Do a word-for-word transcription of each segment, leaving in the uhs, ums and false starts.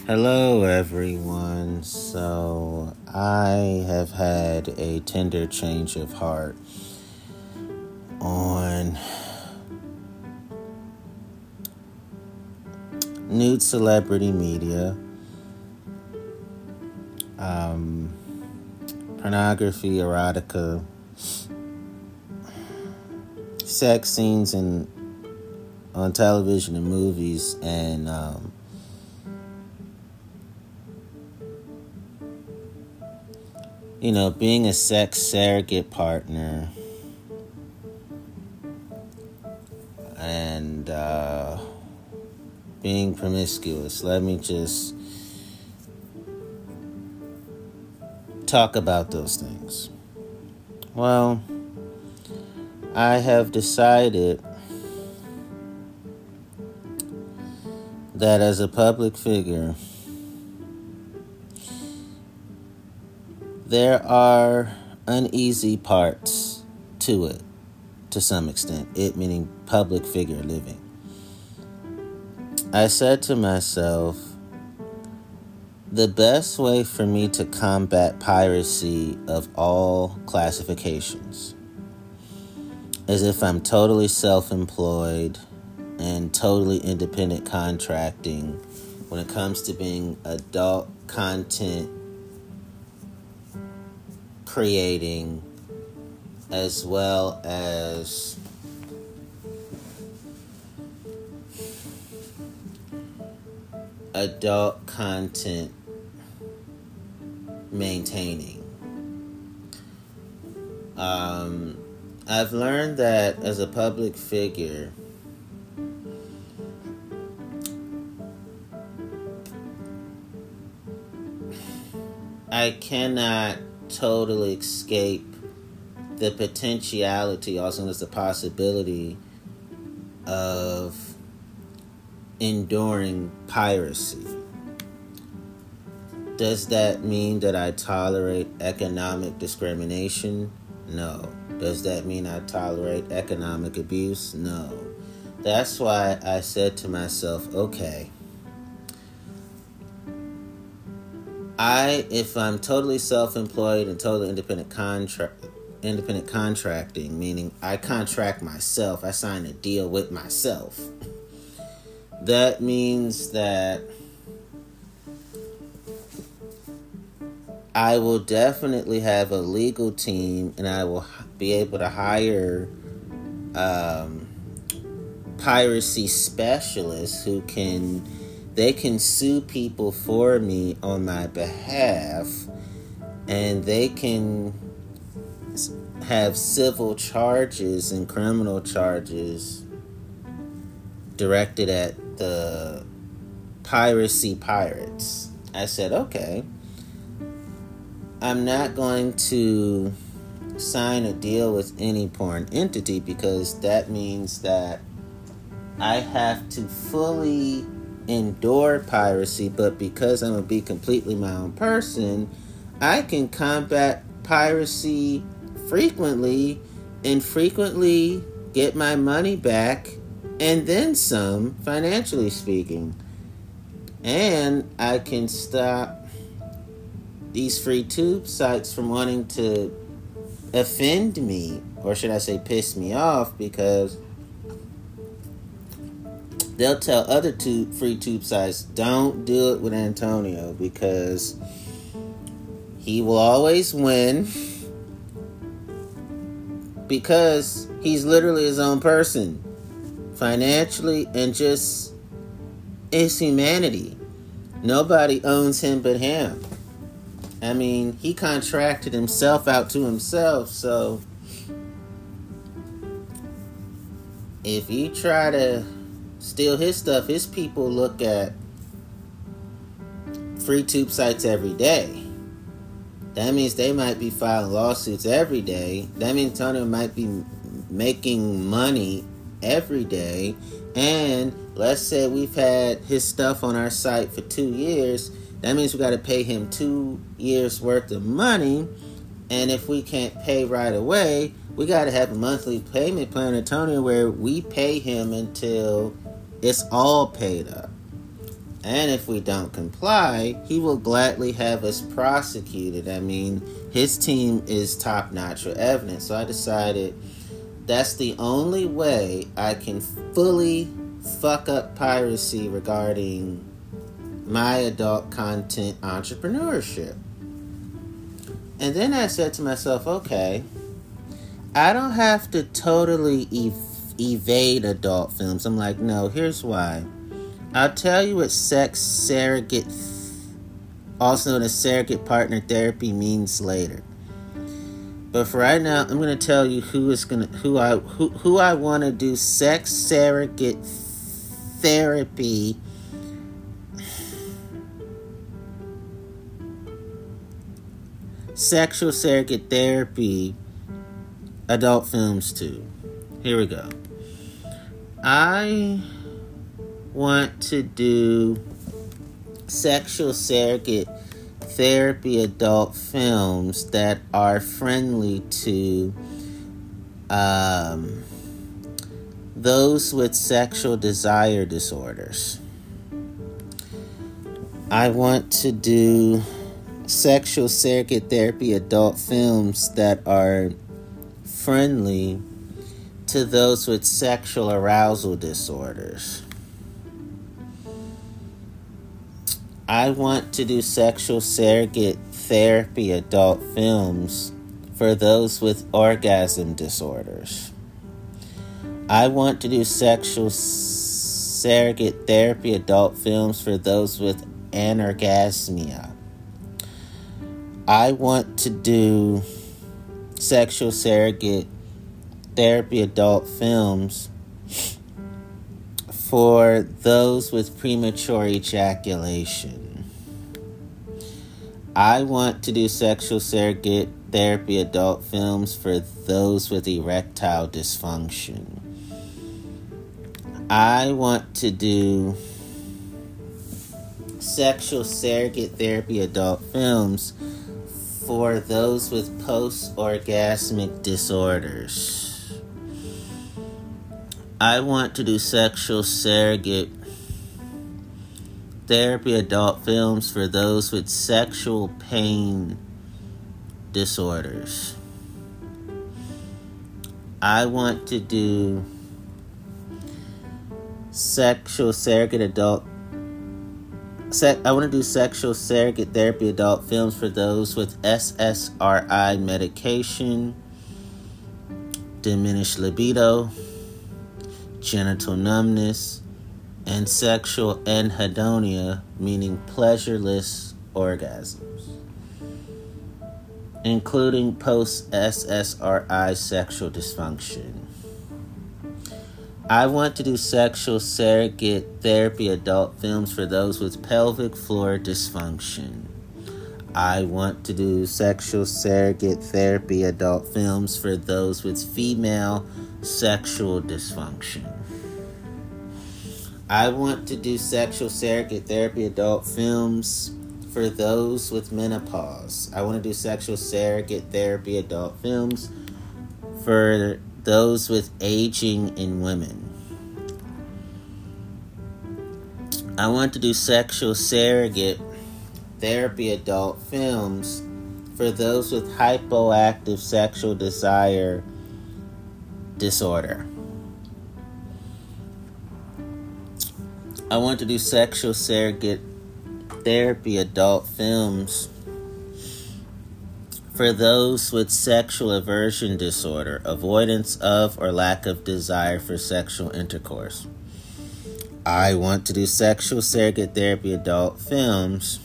Hello, everyone. So, I have had a tender change of heart on nude celebrity media, um, pornography, erotica, sex scenes in on television and movies, and um, you know, being a sex surrogate partner and uh, being promiscuous. Let me just talk about those things. Well, I have decided that as a public figure, there are uneasy parts to it, to some extent. It meaning public figure living. I said to myself, the best way for me to combat piracy of all classifications is if I'm totally self-employed and totally independent contracting when it comes to being adult content creating, as well as adult content maintaining. Um, I've learned that as a public figure, I cannot totally escape the potentiality, also as the possibility of enduring piracy. Does that mean that I tolerate economic discrimination? No. Does that mean I tolerate economic abuse? No. That's why I said to myself, okay, I, if I'm totally self-employed and totally independent contract, independent contracting, meaning I contract myself, I sign a deal with myself. That means that I will definitely have a legal team, and I will be able to hire um, piracy specialists who can. They can sue people for me on my behalf, and they can have civil charges and criminal charges directed at the piracy pirates. I said, okay, I'm not going to sign a deal with any porn entity because that means that I have to fully endure piracy, but because I'm going to be completely my own person, I can combat piracy frequently and frequently get my money back and then some, financially speaking. And I can stop these free tube sites from wanting to offend me, or should I say piss me off, because they'll tell other tube, free tube sites, don't do it with Antonio because he will always win because he's literally his own person, financially and just his humanity. Nobody owns him but him. I mean, he contracted himself out to himself, so if you try to steal his stuff, his people look at free tube sites every day. That means they might be filing lawsuits every day. That means Tony might be making money every day. And let's say we've had his stuff on our site for two years. That means we got to pay him two years worth of money. And if we can't pay right away, we got to have a monthly payment plan with Tony where we pay him until it's all paid up. And if we don't comply, he will gladly have us prosecuted. I mean, his team is top-notch with evidence. So I decided that's the only way I can fully fuck up piracy regarding my adult content entrepreneurship. And then I said to myself, okay, I don't have to totally ev- evade adult films. I'm like, no, here's why. I'll tell you what sex surrogate, also known as surrogate partner therapy, means later. But for right now, I'm going to tell you who is going to who I who who I want to do sex surrogate therapy. Sexual surrogate therapy adult films to. Here we go. I want to do sexual surrogate therapy adult films that are friendly to um, those with sexual desire disorders. I want to do sexual surrogate therapy adult films that are friendly to those with sexual arousal disorders. I want to do sexual surrogate therapy adult films for those with orgasm disorders. I want to do sexual surrogate therapy adult films for those with anorgasmia. I want to do sexual surrogate therapy adult films for those with premature ejaculation. I want to do sexual surrogate therapy adult films for those with erectile dysfunction. I want to do sexual surrogate therapy adult films for those with post-orgasmic disorders. I want to do sexual surrogate therapy adult films for those with sexual pain disorders. I want to do sexual surrogate adult Se- I want to do sexual surrogate therapy adult films for those with S S R I medication, diminished libido, genital numbness, and sexual anhedonia, meaning pleasureless orgasms, including post-S S R I sexual dysfunction. I want to do sexual surrogate therapy adult films for those with pelvic floor dysfunction. I want to do sexual surrogate therapy adult films for those with female sexual dysfunction. I want to do sexual surrogate therapy adult films for those with menopause. I want to do sexual surrogate therapy adult films for those with aging in women. I want to do sexual surrogate therapy adult films for those with hypoactive sexual desire disorder. I want to do sexual surrogate therapy adult films for those with sexual aversion disorder, avoidance of or lack of desire for sexual intercourse. I want to do sexual surrogate therapy adult films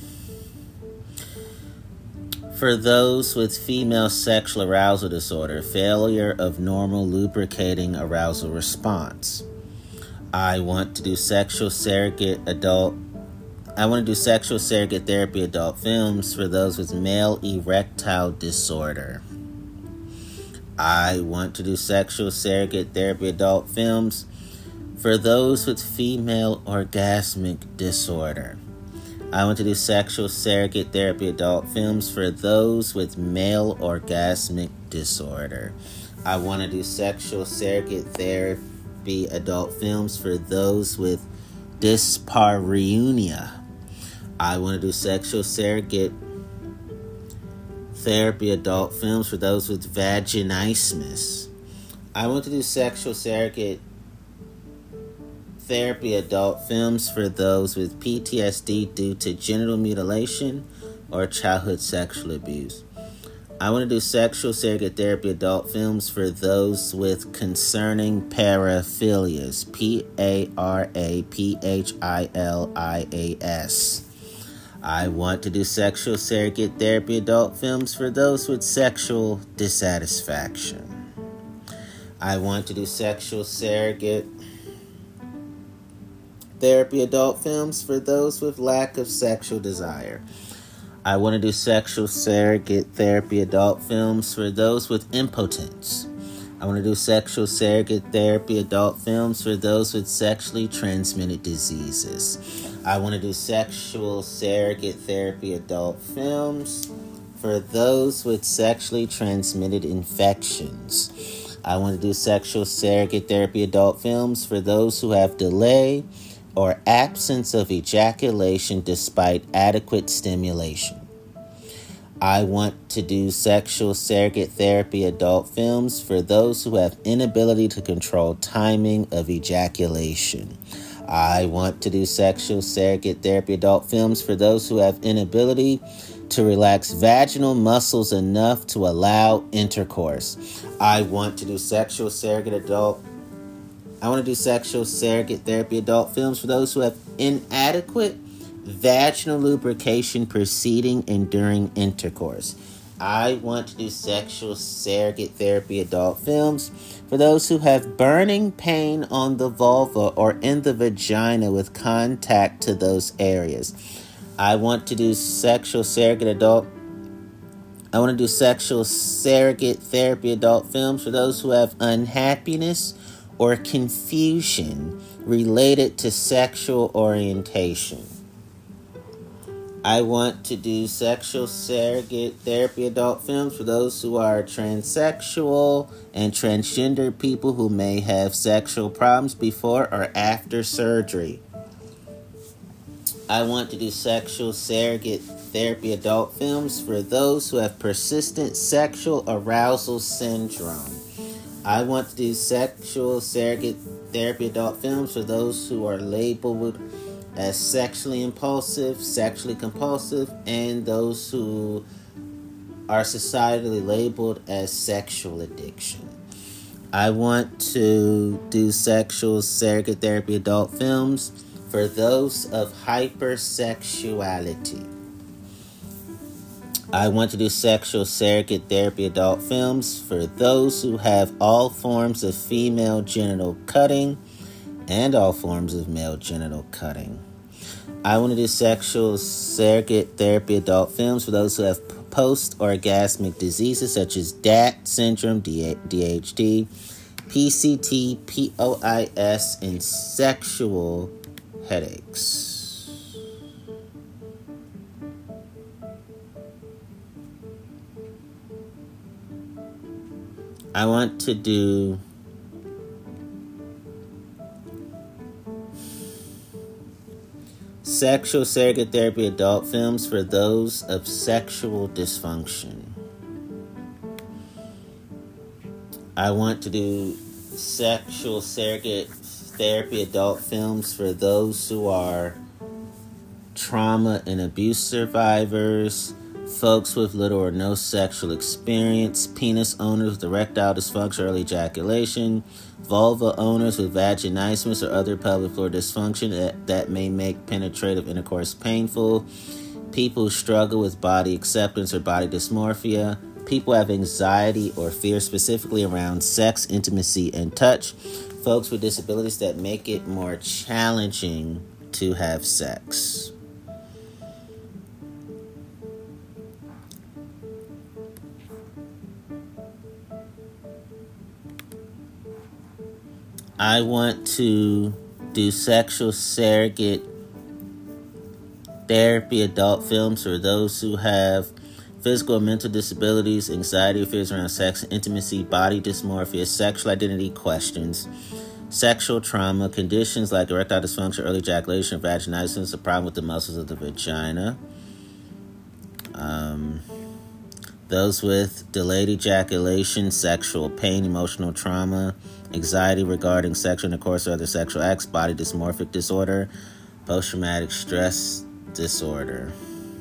for those with female sexual arousal disorder, failure of normal lubricating arousal response. I want to do sexual surrogate adult I want to do sexual surrogate therapy adult films for those with male erectile disorder. I want to do sexual surrogate therapy adult films for those with female orgasmic disorder. I want to do sexual surrogate therapy adult films for those with male orgasmic disorder. I want to do sexual surrogate therapy adult films for those with dyspareunia. I want to do sexual surrogate therapy adult films for those with vaginismus. I want to do sexual surrogate therapy adult films for those with P T S D due to genital mutilation or childhood sexual abuse. I want to do sexual surrogate therapy adult films for those with concerning paraphilias. P A R A P H I L I A S. I want to do sexual surrogate therapy adult films for those with sexual dissatisfaction. I want to do sexual surrogate therapy adult films for those with lack of sexual desire. I want to do sexual surrogate therapy adult films for those with impotence. I want to do sexual surrogate therapy adult films for those with sexually transmitted diseases. I want to do sexual surrogate therapy adult films for those with sexually transmitted infections. I want to do sexual surrogate therapy adult films for those who have delay or absence of ejaculation despite adequate stimulation. I want to do sexual surrogate therapy adult films for those who have inability to control timing of ejaculation. I want to do sexual surrogate therapy adult films for those who have inability to relax vaginal muscles enough to allow intercourse. I want to do sexual surrogate adult I want to do sexual surrogate therapy adult films for those who have inadequate vaginal lubrication preceding and during intercourse. I want to do sexual surrogate therapy adult films for those who have burning pain on the vulva or in the vagina with contact to those areas. I want to do sexual surrogate adult I want to do sexual surrogate therapy adult films for those who have unhappiness or confusion related to sexual orientation. I want to do sexual surrogate therapy adult films for those who are transsexual and transgender people who may have sexual problems before or after surgery. I want to do sexual surrogate therapy adult films for those who have persistent sexual arousal syndrome. I want to do sexual surrogate therapy adult films for those who are labeled as sexually impulsive, sexually compulsive, and those who are societally labeled as sexual addiction. I want to do sexual surrogate therapy adult films for those of hypersexuality. I want to do sexual surrogate therapy adult films for those who have all forms of female genital cutting and all forms of male genital cutting. I want to do sexual surrogate therapy adult films for those who have post-orgasmic diseases such as D A T syndrome, D H D, P C T, P O I S, and sexual headaches. I want to do sexual surrogate therapy adult films for those of sexual dysfunction. I want to do sexual surrogate therapy adult films for those who are trauma and abuse survivors, folks with little or no sexual experience, penis owners with erectile dysfunction, early ejaculation, vulva owners with vaginismus or other pelvic floor dysfunction that, that may make penetrative intercourse painful, people who struggle with body acceptance or body dysmorphia, people who have anxiety or fear specifically around sex, intimacy, and touch, folks with disabilities that make it more challenging to have sex. I want to do sexual surrogate therapy adult films for those who have physical and mental disabilities, anxiety or fears around sex, intimacy, body dysmorphia, sexual identity questions, Sexual trauma, conditions like erectile dysfunction, early ejaculation, vaginitis, a problem with the muscles of the vagina. Um, those with delayed ejaculation, sexual pain, emotional trauma, anxiety regarding sexual intercourse or other sexual acts, body dysmorphic disorder, post-traumatic stress disorder.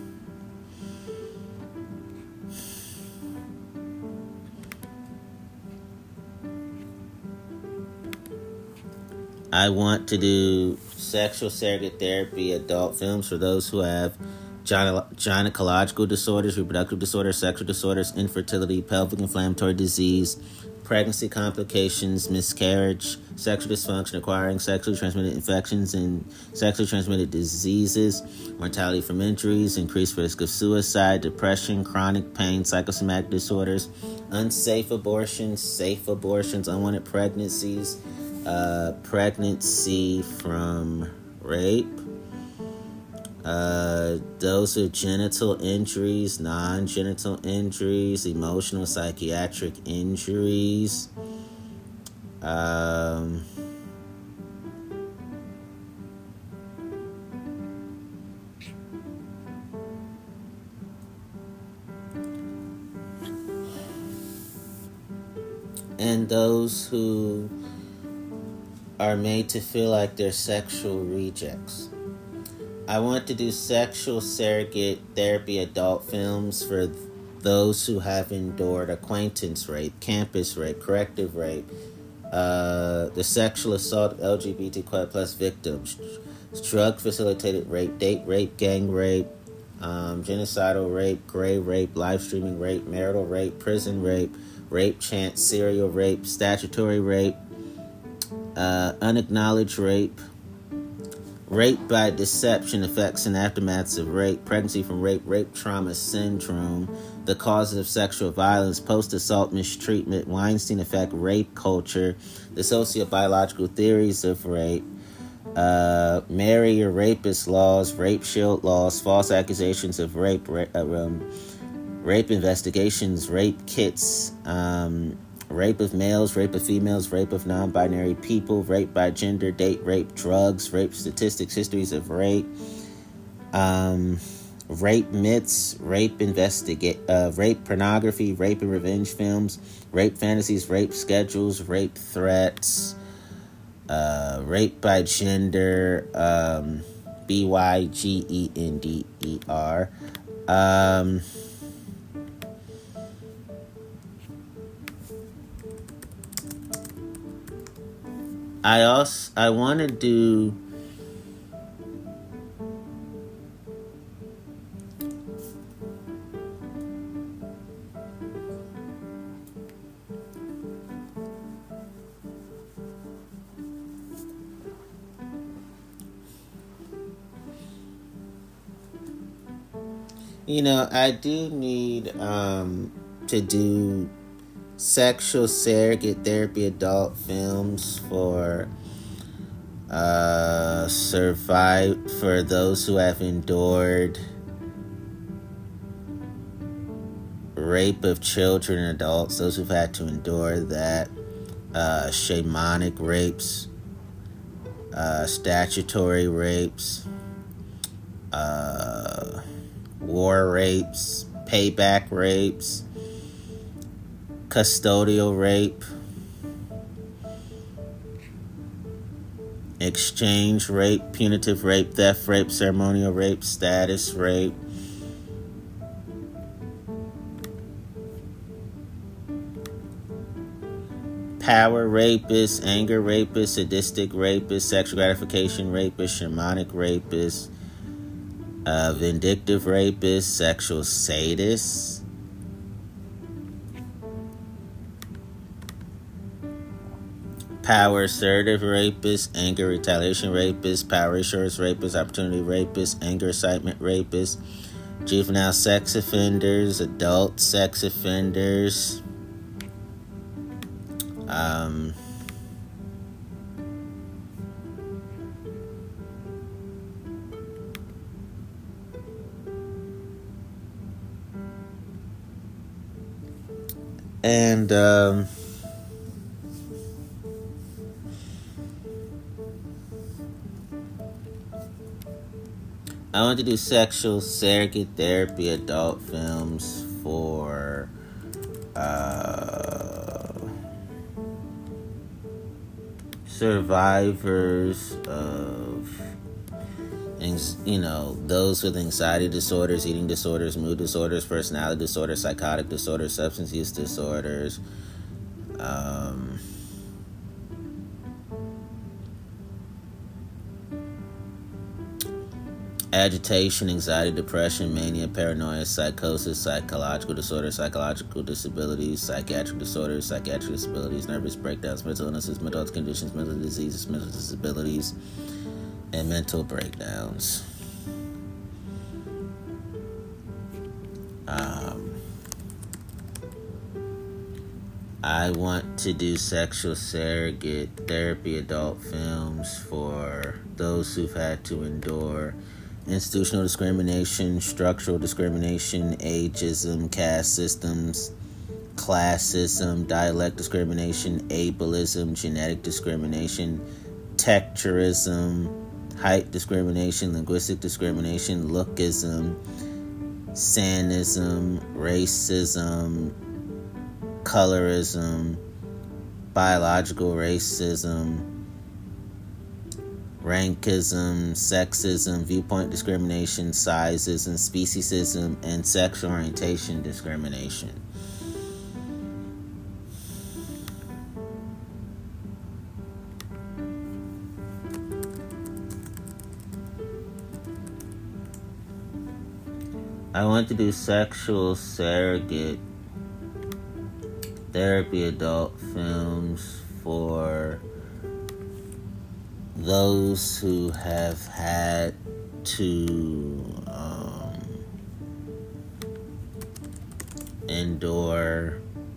I want to do sexual surrogate therapy adult films for those who have gyne- gynecological disorders, reproductive disorders, sexual disorders, infertility, pelvic inflammatory disease, pregnancy complications, miscarriage, sexual dysfunction, acquiring sexually transmitted infections and sexually transmitted diseases, mortality from injuries, increased risk of suicide, depression, chronic pain, psychosomatic disorders, unsafe abortions, safe abortions, unwanted pregnancies, uh, pregnancy from rape, uh, those with genital injuries, non-genital injuries, emotional psychiatric injuries, um, and those who are made to feel like they're sexual rejects. I want to do sexual surrogate therapy adult films for those who have endured acquaintance rape, campus rape, corrective rape, uh, the sexual assault of L G B T Q plus victims, drug-facilitated rape, date rape, gang rape, um, genocidal rape, gray rape, live streaming rape, marital rape, prison rape, rape chance, serial rape, statutory rape, uh, unacknowledged rape, rape by deception, effects and aftermaths of rape, pregnancy from rape, rape trauma syndrome, the causes of sexual violence, post-assault mistreatment, Weinstein effect, rape culture, the sociobiological theories of rape, uh, marry your rapist laws, rape shield laws, false accusations of rape, ra- uh, um, rape investigations, rape kits, um, rape of males, rape of females, rape of non-binary people, rape by gender, date rape, drugs, rape statistics, histories of rape, um, rape myths, rape investigate, uh, rape pornography, rape and revenge films, rape fantasies, rape schedules, rape threats, uh, rape by gender, um, B Y G E N D E R, um, I also I want to do you know I do need um to do sexual surrogate therapy adult films for uh survive for those who have endured rape of children and adults, those who've had to endure that, uh shamanic rapes, uh statutory rapes, uh war rapes, payback rapes, custodial rape, exchange rape, punitive rape, theft rape, ceremonial rape, status rape, power rapist, anger rapist, sadistic rapist, sexual gratification rapist, shamanic rapist, uh, vindictive rapist, sexual sadist, power assertive rapist, anger retaliation rapist, power assurance rapist, opportunity rapist, anger excitement rapist, juvenile sex offenders, adult sex offenders, um, and um, I want to do sexual surrogate therapy adult films for uh, survivors of, you know, those with anxiety disorders, eating disorders, mood disorders, personality disorders, psychotic disorders, substance use disorders, um, agitation, anxiety, depression, mania, paranoia, psychosis, psychological disorders, psychological disabilities, psychiatric disorders, psychiatric disabilities, nervous breakdowns, mental illnesses, mental health conditions, mental diseases, mental disabilities, and mental breakdowns. Um, I want to do sexual surrogate therapy adult films for those who've had to endure institutional discrimination, structural discrimination, ageism, caste systems, classism, dialect discrimination, ableism, genetic discrimination, texturism, height discrimination, linguistic discrimination, lookism, sanism, racism, colorism, biological racism, rankism, sexism, viewpoint discrimination, sizeism, speciesism, and sexual orientation discrimination. I want to do sexual surrogate therapy adult films for those who have had to um, endure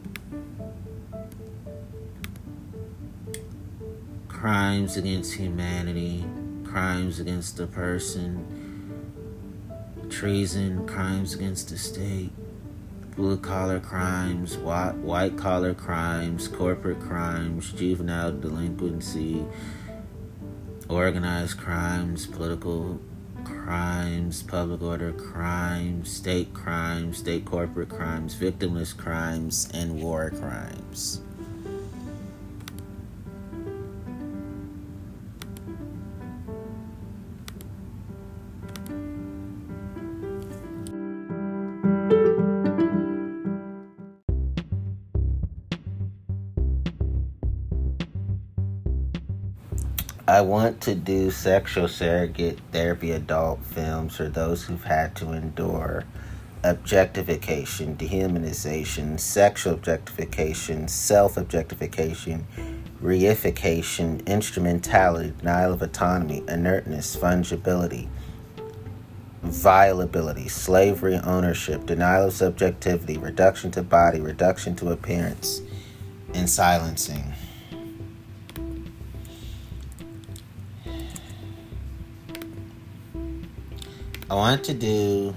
crimes against humanity, crimes against the person, treason, crimes against the state, blue-collar crimes, white, white-collar crimes, corporate crimes, juvenile delinquency, organized crimes, political crimes, public order crimes, state crimes, state corporate crimes, victimless crimes, and war crimes. I want to do sexual surrogate therapy adult films for those who've had to endure objectification, dehumanization, sexual objectification, self-objectification, reification, instrumentality, denial of autonomy, inertness, fungibility, violability, slavery, ownership, denial of subjectivity, reduction to body, reduction to appearance, and silencing. I want to do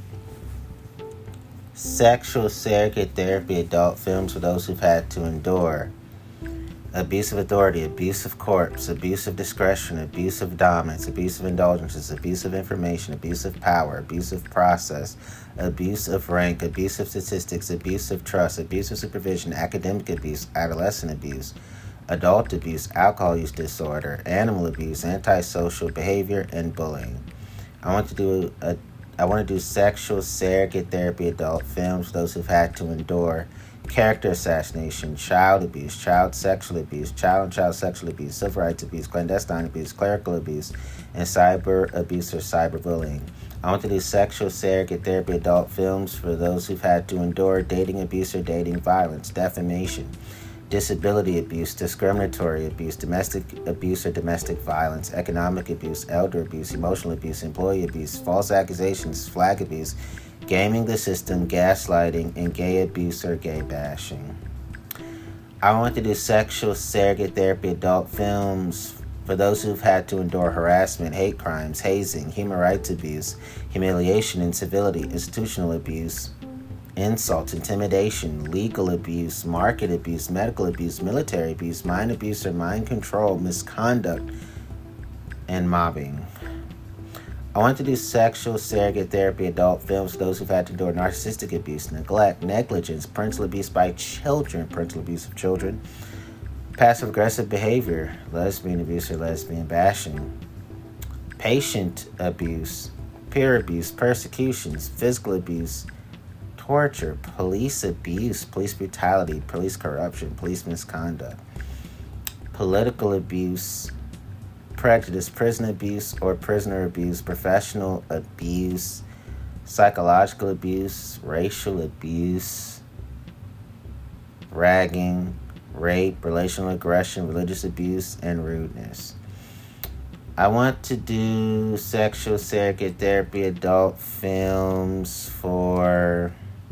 sexual surrogate therapy adult films for those who've had to endure abuse of authority, abuse of corpse, abuse of discretion, abuse of dominance, abuse of indulgences, abuse of information, abuse of power, abuse of process, abuse of rank, abuse of statistics, abuse of trust, abuse of supervision, academic abuse, adolescent abuse, adult abuse, alcohol use disorder, animal abuse, antisocial behavior, and bullying. I want to do a I want to do sexual surrogate therapy adult films for those who've had to endure character assassination, child abuse, child sexual abuse, child and child sexual abuse, civil rights abuse, clandestine abuse, clerical abuse, and cyber abuse or cyberbullying. I want to do sexual surrogate therapy adult films for those who've had to endure dating abuse or dating violence, defamation, disability abuse, discriminatory abuse, domestic abuse or domestic violence, economic abuse, elder abuse, emotional abuse, employee abuse, false accusations, flag abuse, gaming the system, gaslighting, and gay abuse or gay bashing. I want to do sexual surrogate therapy adult films for those who've had to endure harassment, hate crimes, hazing, human rights abuse, humiliation, incivility, institutional abuse, insult, intimidation, legal abuse, market abuse, medical abuse, military abuse, mind abuse or mind control, misconduct, and mobbing. I want to do sexual surrogate therapy, adult films for those who've had to endure narcissistic abuse, neglect, negligence, parental abuse by children, parental abuse of children, passive-aggressive behavior, lesbian abuse or lesbian bashing, patient abuse, peer abuse, persecutions, physical abuse, torture, police abuse, police brutality, police corruption, police misconduct, political abuse, prejudice, prison abuse or prisoner abuse, professional abuse, psychological abuse, racial abuse, ragging, rape, relational aggression, religious abuse, and rudeness. I want to do sexual surrogate therapy, adult films for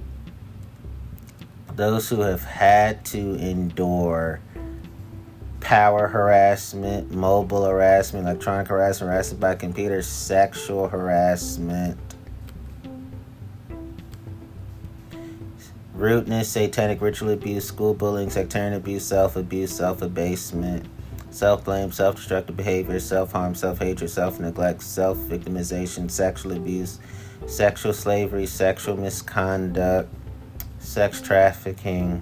those who have had to endure power harassment, mobile harassment, electronic harassment, harassment by computer, sexual harassment, rudeness, satanic ritual abuse, school bullying, sectarian abuse, self-abuse, self-abasement, self-blame, self-destructive behavior, self-harm, self-hatred, self-neglect, self-victimization, sexual abuse, sexual slavery, sexual misconduct, sex trafficking,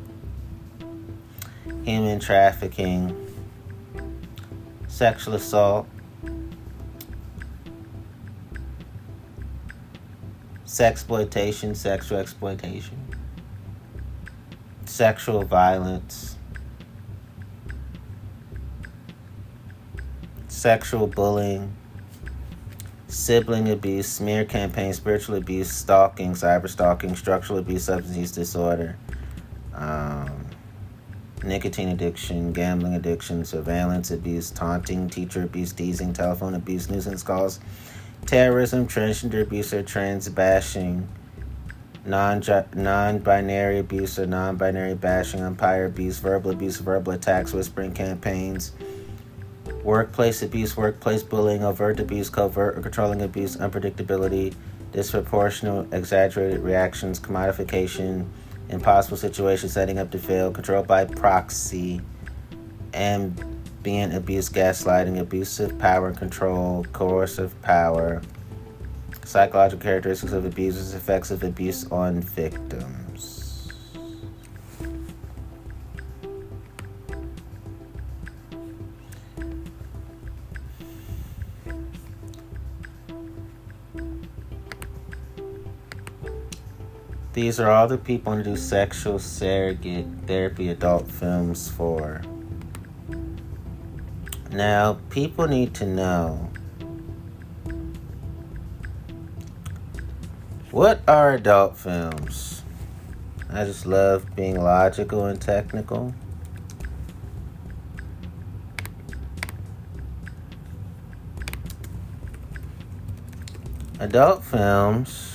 human trafficking, sexual assault, sexploitation, sexual exploitation, sexual violence, sexual bullying, sibling abuse, smear campaign, spiritual abuse, stalking, cyber stalking, structural abuse, substance use disorder, um, nicotine addiction, gambling addiction, surveillance abuse, taunting, teacher abuse, teasing, telephone abuse, nuisance calls, terrorism, transgender abuse or trans bashing, non non-binary abuse or non-binary bashing, umpire abuse, verbal abuse, verbal attacks, whispering campaigns, workplace abuse, workplace bullying, overt abuse, covert or controlling abuse, unpredictability, disproportionate, exaggerated reactions, commodification, impossible situations, setting up to fail, control by proxy, ambient abuse, gaslighting, abusive power and control, coercive power, psychological characteristics of abusers, effects of abuse on victims. These are all the people I do sexual surrogate therapy adult films for. Now, people need to know, what are adult films? I just love being logical and technical. Adult films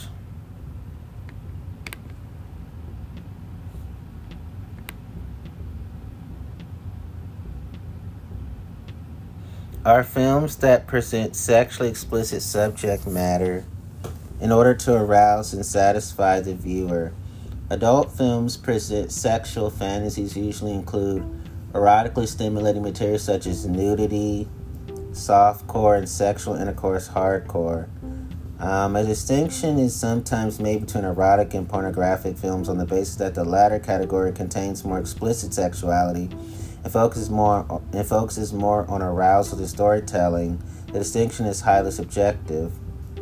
are films that present sexually explicit subject matter in order to arouse and satisfy the viewer. Adult films present sexual fantasies, usually include erotically stimulating material such as nudity, softcore, and sexual intercourse hardcore. Um, a distinction is sometimes made between erotic and pornographic films on the basis that the latter category contains more explicit sexuality and focuses more and focuses more on arousal than storytelling. The distinction is highly subjective.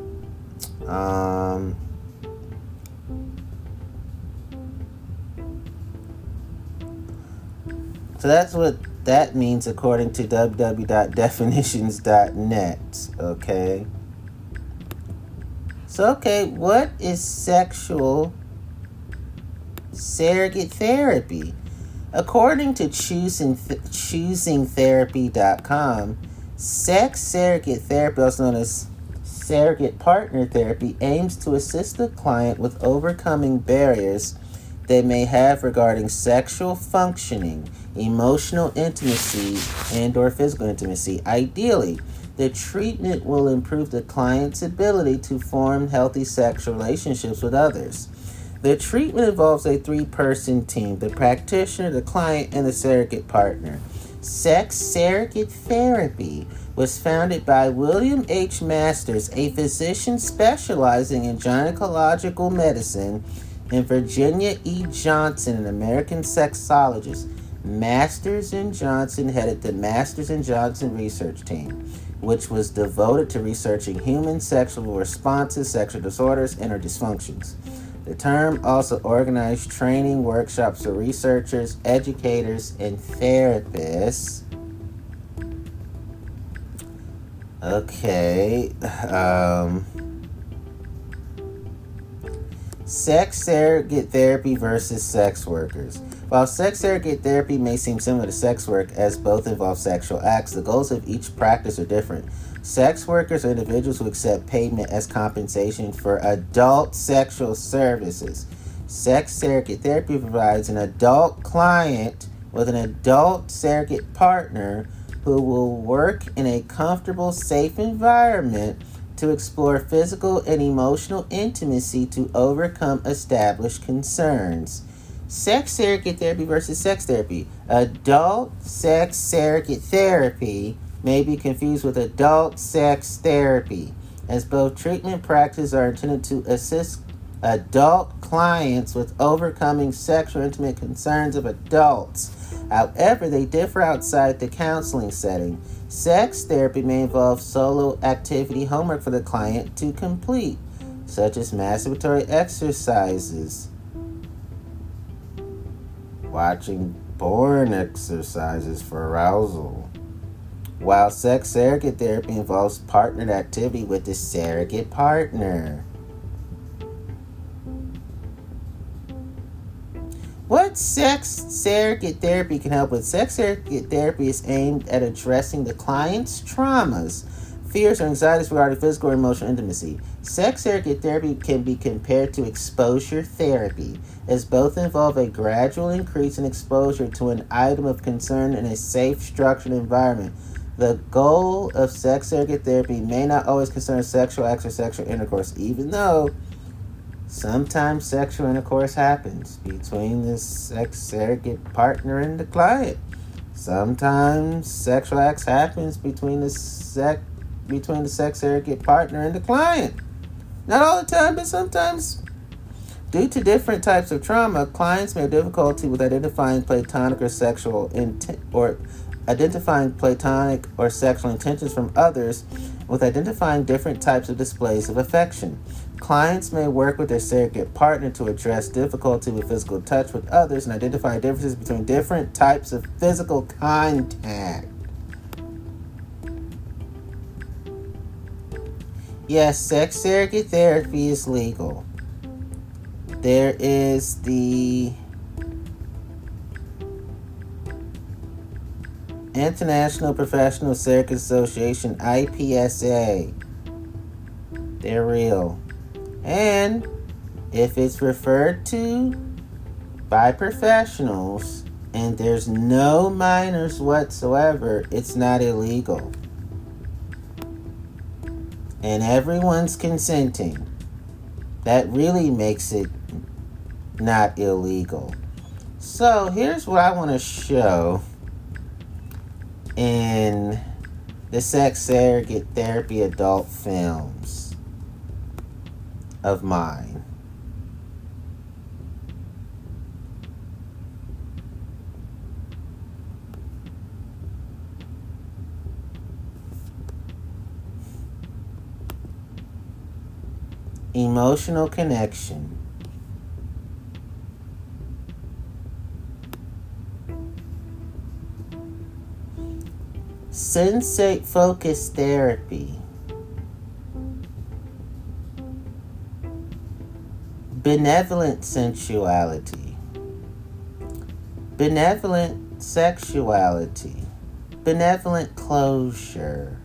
Um, so that's what that means according to w w w dot definitions dot net. Okay. So, okay, what is sexual surrogate therapy? According to choosing choosing therapy dot com, sex surrogate therapy, also known as surrogate partner therapy, aims to assist the client with overcoming barriers they may have regarding sexual functioning, emotional intimacy, and or physical intimacy. Ideally, the treatment will improve the client's ability to form healthy sexual relationships with others. The treatment involves a three-person team: the practitioner, the client, and the surrogate partner. Sex surrogate therapy was founded by William H. Masters, a physician specializing in gynecological medicine, and Virginia E. Johnson, an American sexologist. Masters and Johnson headed the Masters and Johnson research team, which was devoted to researching human sexual responses, sexual disorders, and or dysfunctions. The term also organized training workshops for researchers, educators, and therapists. Okay. Um, sex surrogate therapy versus sex workers. While sex surrogate therapy may seem similar to sex work, as both involve sexual acts, the goals of each practice are different. Sex workers are individuals who accept payment as compensation for adult sexual services. Sex surrogate therapy provides an adult client with an adult surrogate partner who will work in a comfortable, safe environment to explore physical and emotional intimacy to overcome established concerns. Sex surrogate therapy versus sex therapy. Adult sex surrogate therapy may be confused with adult sex therapy, as both treatment practices are intended to assist adult clients with overcoming sexual intimate concerns of adults. However, they differ outside the counseling setting. Sex therapy may involve solo activity homework for the client to complete, such as masturbatory exercises, watching porn exercises for arousal, while sex surrogate therapy involves partnered activity with the surrogate partner. What sex surrogate therapy can help with? Sex surrogate therapy is aimed at addressing the client's traumas, fears, or anxieties regarding physical or emotional intimacy. Sex surrogate therapy can be compared to exposure therapy, as both involve a gradual increase in exposure to an item of concern in a safe, structured environment. The goal of sex surrogate therapy may not always concern sexual acts or sexual intercourse, even though sometimes sexual intercourse happens between the sex surrogate partner and the client. Sometimes sexual acts happens between the sex between the sex surrogate partner and the client. Not all the time, but sometimes. Due to different types of trauma, clients may have difficulty with identifying platonic or sexual intent or identifying platonic or sexual intentions from others, with identifying different types of displays of affection. Clients may work with their surrogate partner to address difficulty with physical touch with others and identify differences between different types of physical contact. Yes, sex surrogate therapy is legal. There is the International Professional Surrogate Association, I P S A. They're real. And if it's referred to by professionals and there's no minors whatsoever, it's not illegal. And everyone's consenting. That really makes it not illegal. So here's what I want to show in the sex surrogate therapy adult films of mine. Emotional connection. Sensate focus therapy. Benevolent sensuality. Benevolent sexuality. Benevolent closure.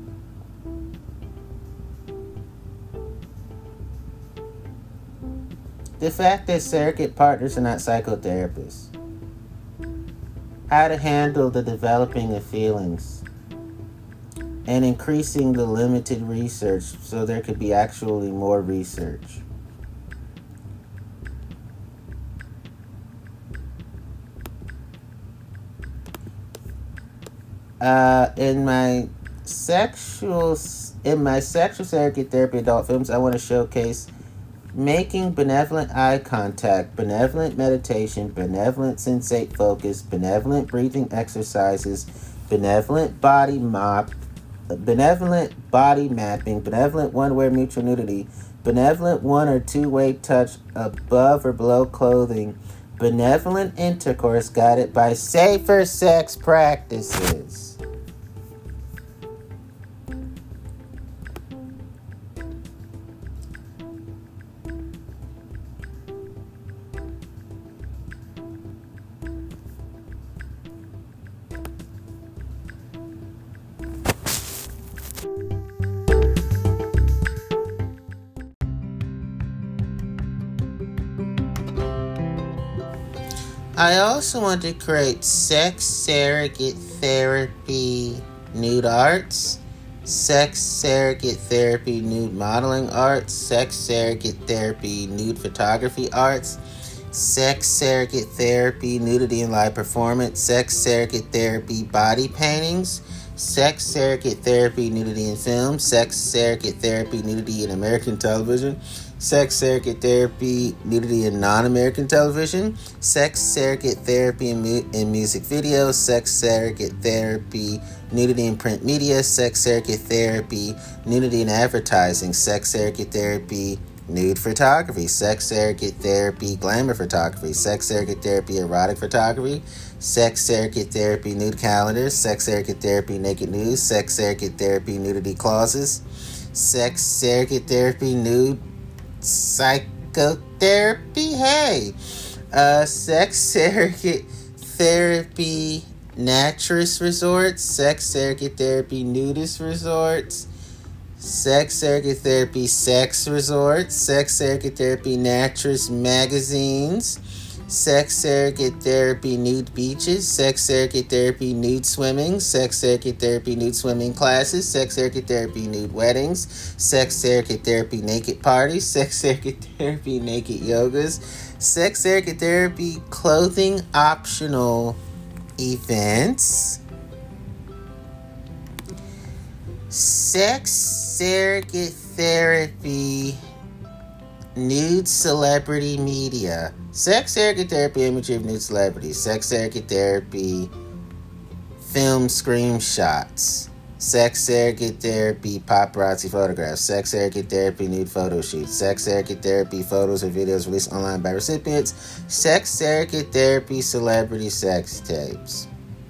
The fact that surrogate partners are not psychotherapists. How to handle the developing of feelings. And increasing the limited research so there could be actually more research. Uh, in my sexual in my sexual surrogate therapy adult films, I want to showcase making benevolent eye contact, benevolent meditation, benevolent sensate focus, benevolent breathing exercises, benevolent body mop, benevolent body mapping, benevolent one-way mutual nudity, benevolent one or two-way touch above or below clothing, benevolent intercourse guided by safer sex practices. I also want to create sex surrogate therapy nude arts, sex surrogate therapy nude modeling arts, sex surrogate therapy nude photography arts, sex surrogate therapy nudity and live performance, sex surrogate therapy body paintings, sex surrogate therapy nudity in film, sex surrogate therapy nudity in American television, sex surrogate therapy nudity in non-American television, sex surrogate therapy in, mu- in music videos, sex surrogate therapy nudity in print media, sex surrogate therapy nudity in advertising, sex surrogate therapy nude photography, sex surrogate therapy glamour photography, sex surrogate therapy erotic photography, sex surrogate therapy nude calendars, sex surrogate therapy naked news, sex surrogate therapy nudity clauses, sex surrogate therapy nude psychotherapy, hey, uh, sex surrogate therapy naturist resorts, sex surrogate therapy nudist resorts, sex surrogate therapy sex resorts, sex surrogate therapy naturist magazines, sex surrogate therapy nude beaches, sex surrogate therapy nude swimming, sex surrogate therapy nude swimming classes, sex surrogate therapy nude weddings, sex surrogate therapy naked parties, sex surrogate therapy naked yogas, sex surrogate therapy clothing optional events, sex surrogate therapy nude celebrity media, sex surrogate therapy imagery of nude celebrities, sex surrogate therapy film screenshots, sex surrogate therapy paparazzi photographs, sex surrogate therapy nude photo shoots, sex surrogate therapy photos or videos released online by recipients, sex surrogate therapy celebrity sex tapes.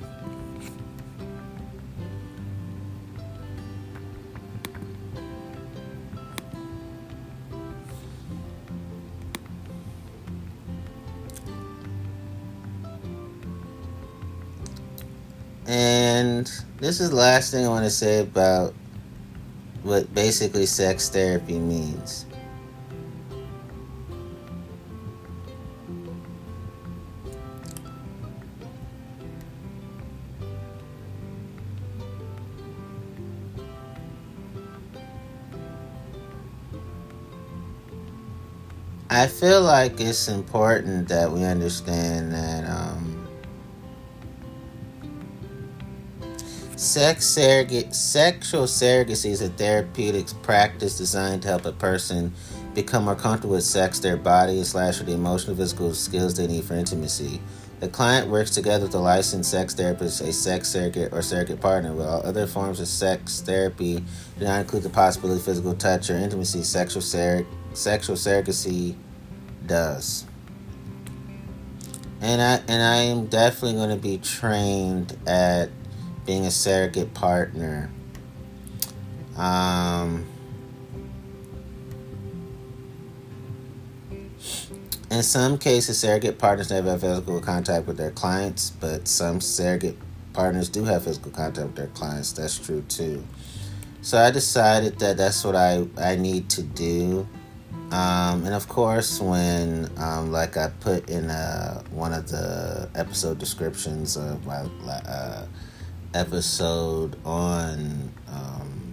And this is the last thing I want to say about what basically sex therapy means. I feel like it's important that we understand that um, Sex surrogate, sexual surrogacy is a therapeutic practice designed to help a person become more comfortable with sex, their body, slash the emotional, physical skills they need for intimacy. The client works together with a licensed sex therapist, a sex surrogate, or surrogate partner. While other forms of sex therapy do not include the possibility of physical touch or intimacy, sexual surrog- sexual surrogacy does. And I and I am definitely going to be trained at being a surrogate partner. Um, in some cases, surrogate partners never have physical contact with their clients, but some surrogate partners do have physical contact with their clients. That's true too. So I decided that that's what I, I need to do. Um, and of course, when, um, like I put in uh, one of the episode descriptions of my uh, episode on um,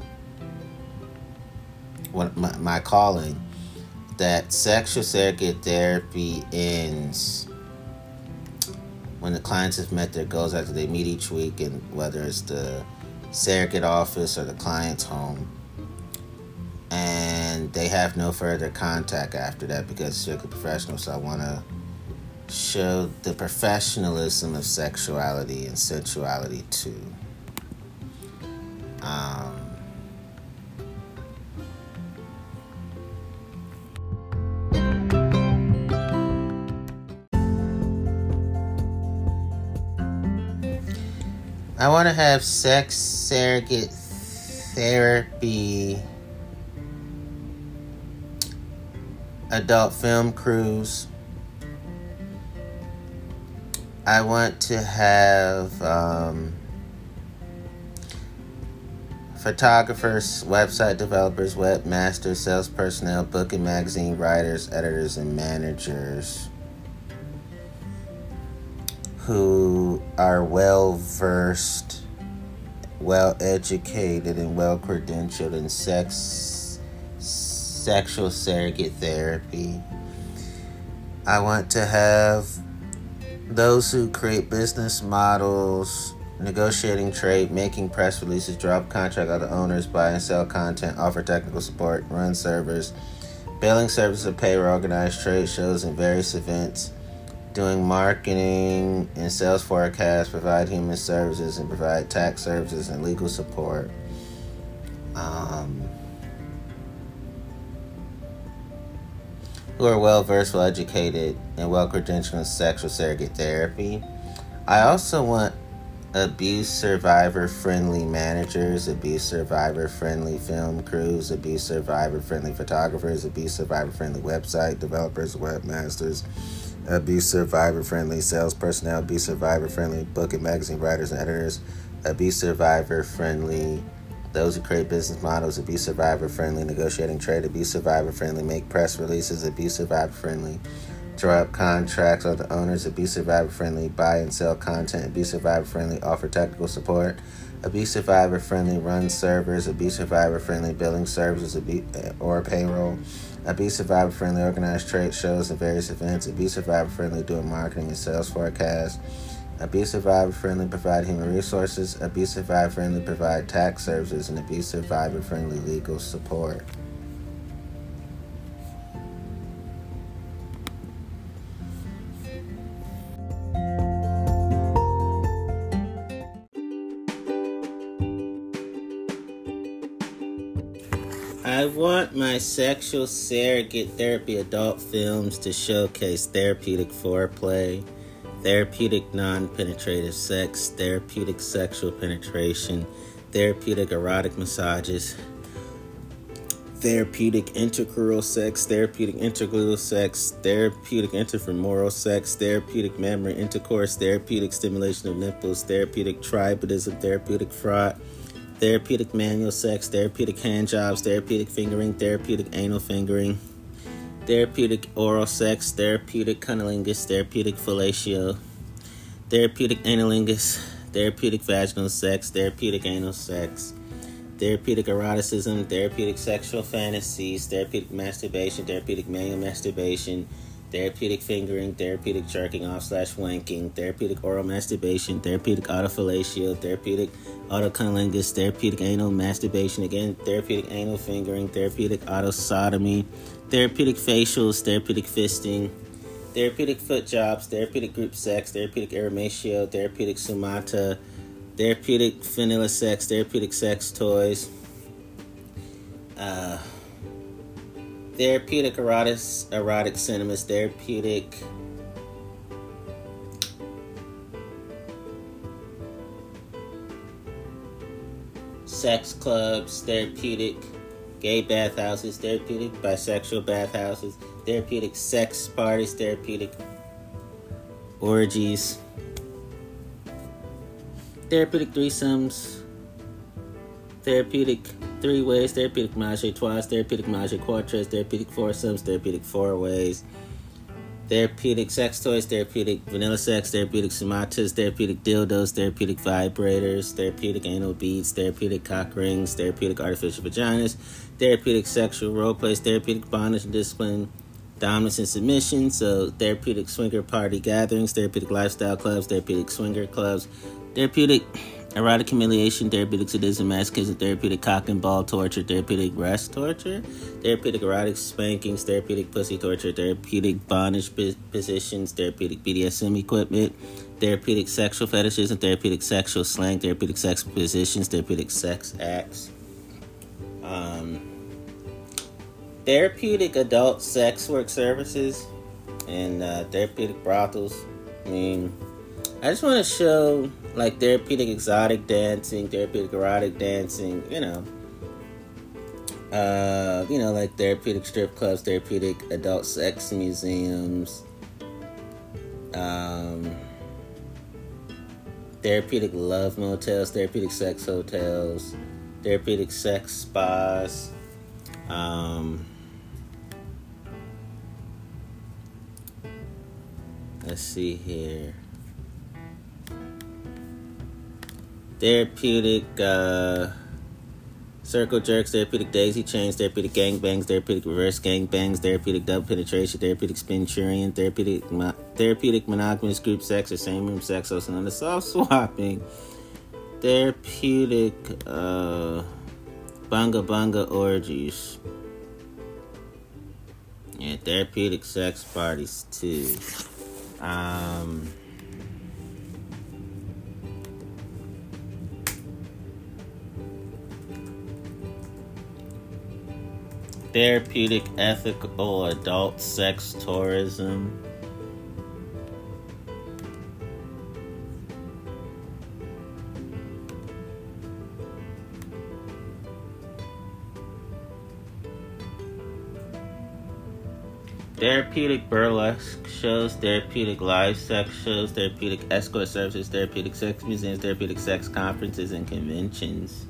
what my, my calling, that sexual surrogate therapy ends when the clients have met their goals after they meet each week, and whether it's the surrogate office or the client's home, and they have no further contact after that because it's strictly professional. So I want to show the professionalism of sexuality and sensuality too. Um, I want to have sex surrogate therapy adult film crews. I want to have um, photographers, website developers, webmasters, sales personnel, booking magazine writers, editors, and managers who are well versed, well educated, and well credentialed in sex, sexual surrogate therapy. I want to have those who create business models, negotiating trade, making press releases, drop contract other owners, buy and sell content, offer technical support, run servers, billing services, payroll, organize trade shows and various events, doing marketing and sales forecasts, provide human services, and provide tax services and legal support. Um, who are well versed, well educated, and well credentialed in sexual surrogate therapy. I also want abuse survivor friendly managers, abuse survivor friendly film crews, abuse survivor friendly photographers, abuse survivor friendly website developers, webmasters, abuse survivor friendly sales personnel, abuse survivor friendly book and magazine writers and editors, abuse survivor friendly those who create business models, abuse survivor friendly negotiating trade, abuse survivor friendly make press releases, abuse survivor friendly draw up contracts with the owners, abuse survivor friendly buy and sell content, abuse survivor friendly offer technical support, abuse survivor friendly run servers, abuse survivor friendly billing services abuse, or payroll, abuse survivor friendly organized trade shows and various events, abuse survivor friendly doing marketing and sales forecasts, abuse survivor friendly provide human resources, abuse survivor friendly provide tax services, and abuse survivor friendly legal support. I want my sexual surrogate therapy adult films to showcase therapeutic foreplay, therapeutic non-penetrative sex, therapeutic sexual penetration, therapeutic erotic massages, therapeutic intercrural sex, therapeutic intergluteal sex, therapeutic interfemoral sex, therapeutic mammary intercourse, therapeutic stimulation of nipples, therapeutic tribadism, therapeutic fraught, therapeutic manual sex, therapeutic hand jobs, therapeutic fingering, therapeutic anal fingering, therapeutic oral sex, therapeutic cunnilingus, therapeutic fellatio, therapeutic analingus, therapeutic vaginal sex, therapeutic anal sex, therapeutic eroticism, therapeutic sexual fantasies, therapeutic masturbation, therapeutic manual masturbation, therapeutic fingering, therapeutic jerking off slash wanking, therapeutic oral masturbation, therapeutic autofellatio, therapeutic autocunnilingus, therapeutic anal masturbation, again, therapeutic anal fingering, therapeutic autosodomy, therapeutic facials, therapeutic fisting, therapeutic foot jobs, therapeutic group sex, therapeutic erematio, therapeutic sumata, therapeutic vanilla sex, therapeutic sex toys, uh, therapeutic erotic, erotic cinemas, therapeutic sex clubs, therapeutic gay bathhouses, therapeutic bisexual bathhouses, therapeutic sex parties, therapeutic orgies, therapeutic threesomes, therapeutic three ways, therapeutic menage a trois, therapeutic menage a quatre, therapeutic foursomes, therapeutic four ways, therapeutic sex toys, therapeutic vanilla sex, therapeutic somatas, therapeutic dildos, therapeutic vibrators, therapeutic anal beads, therapeutic cock rings, therapeutic artificial vaginas, therapeutic sexual role plays, therapeutic bondage and discipline, dominance and submission. So therapeutic swinger party gatherings, therapeutic lifestyle clubs, therapeutic swinger clubs, therapeutic erotic humiliation, therapeutic sadism, masochism, therapeutic cock and ball torture, therapeutic breast torture, therapeutic erotic spankings, therapeutic pussy torture, therapeutic bondage positions, therapeutic B D S M equipment, therapeutic sexual fetishism, therapeutic sexual slang, therapeutic sex positions, therapeutic sex acts, um, therapeutic adult sex work services, and uh, therapeutic brothels. I mean, I just want to show like therapeutic exotic dancing, therapeutic erotic dancing, you know. Uh, you know, like therapeutic strip clubs, therapeutic adult sex museums, um, therapeutic love motels, therapeutic sex hotels, therapeutic sex spas, um, let's see here. Therapeutic uh, circle jerks, therapeutic daisy chains, therapeutic gangbangs, therapeutic reverse gangbangs, therapeutic double penetration, therapeutic spinturian, therapeutic mo- therapeutic monogamous group sex or same room sex, also known as soft swapping, therapeutic uh, bunga bunga orgies, and therapeutic sex parties too. Um... Therapeutic ethical adult sex tourism. Therapeutic burlesque shows, therapeutic live sex shows, therapeutic escort services, therapeutic sex museums, therapeutic sex conferences and conventions.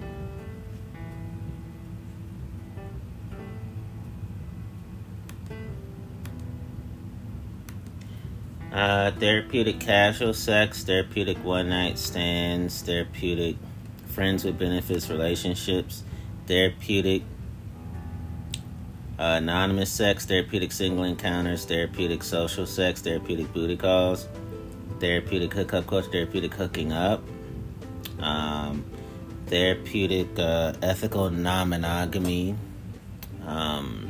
Uh, therapeutic casual sex, therapeutic one-night stands, therapeutic friends with benefits relationships, therapeutic uh, anonymous sex, therapeutic single encounters, therapeutic social sex, therapeutic booty calls, therapeutic hookup culture, therapeutic hooking up, um, therapeutic uh, ethical non-monogamy, um,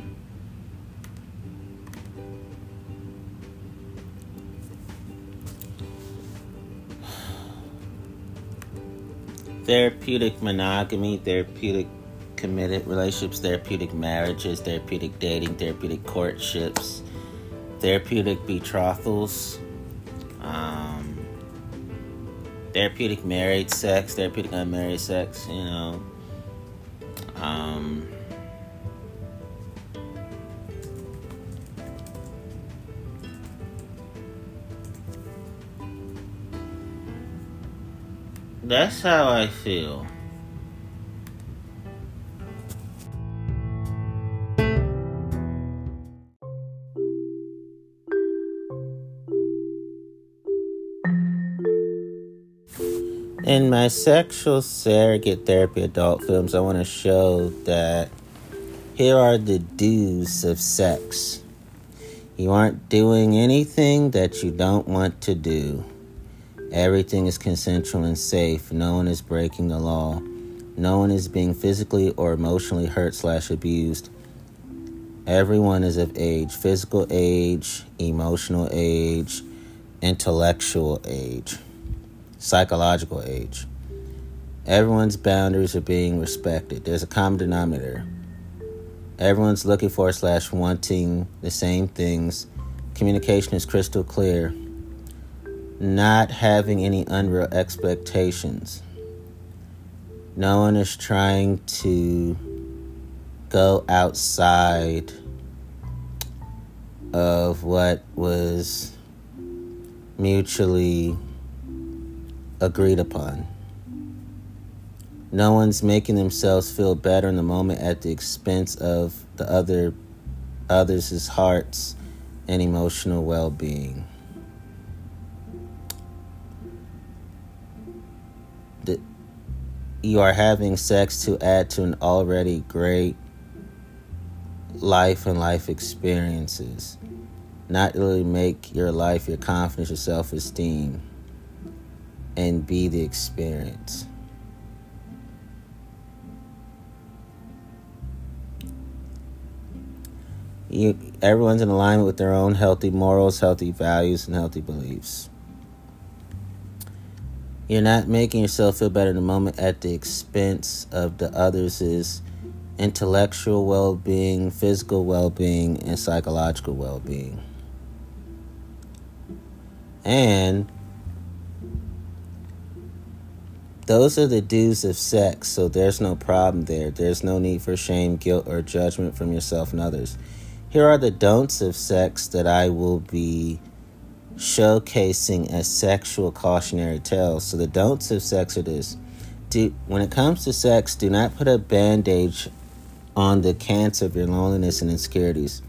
therapeutic monogamy, therapeutic committed relationships, therapeutic marriages, therapeutic dating, therapeutic courtships, therapeutic betrothals, um, therapeutic married sex, therapeutic unmarried sex, you know. Um, that's how I feel. In my sexual surrogate therapy adult films, I want to show that here are the do's of sex. You aren't doing anything that you don't want to do. Everything is consensual and safe. No one is breaking the law. No one is being physically or emotionally hurt slash abused. Everyone is of age. Physical age, emotional age, intellectual age, psychological age. Everyone's boundaries are being respected. There's a common denominator. Everyone's looking for slash wanting the same things. Communication is crystal clear. Not having any unreal expectations. No one is trying to go outside of what was mutually agreed upon. No one's making themselves feel better in the moment at the expense of the other others' hearts and emotional well-being. The, you are having sex to add to an already great life and life experiences, not really make your life, your confidence, your self-esteem, and be the experience. You, everyone's in alignment with their own healthy morals, healthy values, and healthy beliefs. You're not making yourself feel better in the moment at the expense of the others' intellectual well-being, physical well-being, and psychological well-being. And those are the do's of sex, so there's no problem there. There's no need for shame, guilt, or judgment from yourself and others. Here are the don'ts of sex that I will be showcasing as sexual cautionary tales. So the don'ts of sex are this. Do, when it comes to sex, do not put a bandage on the cancer of your loneliness and insecurities.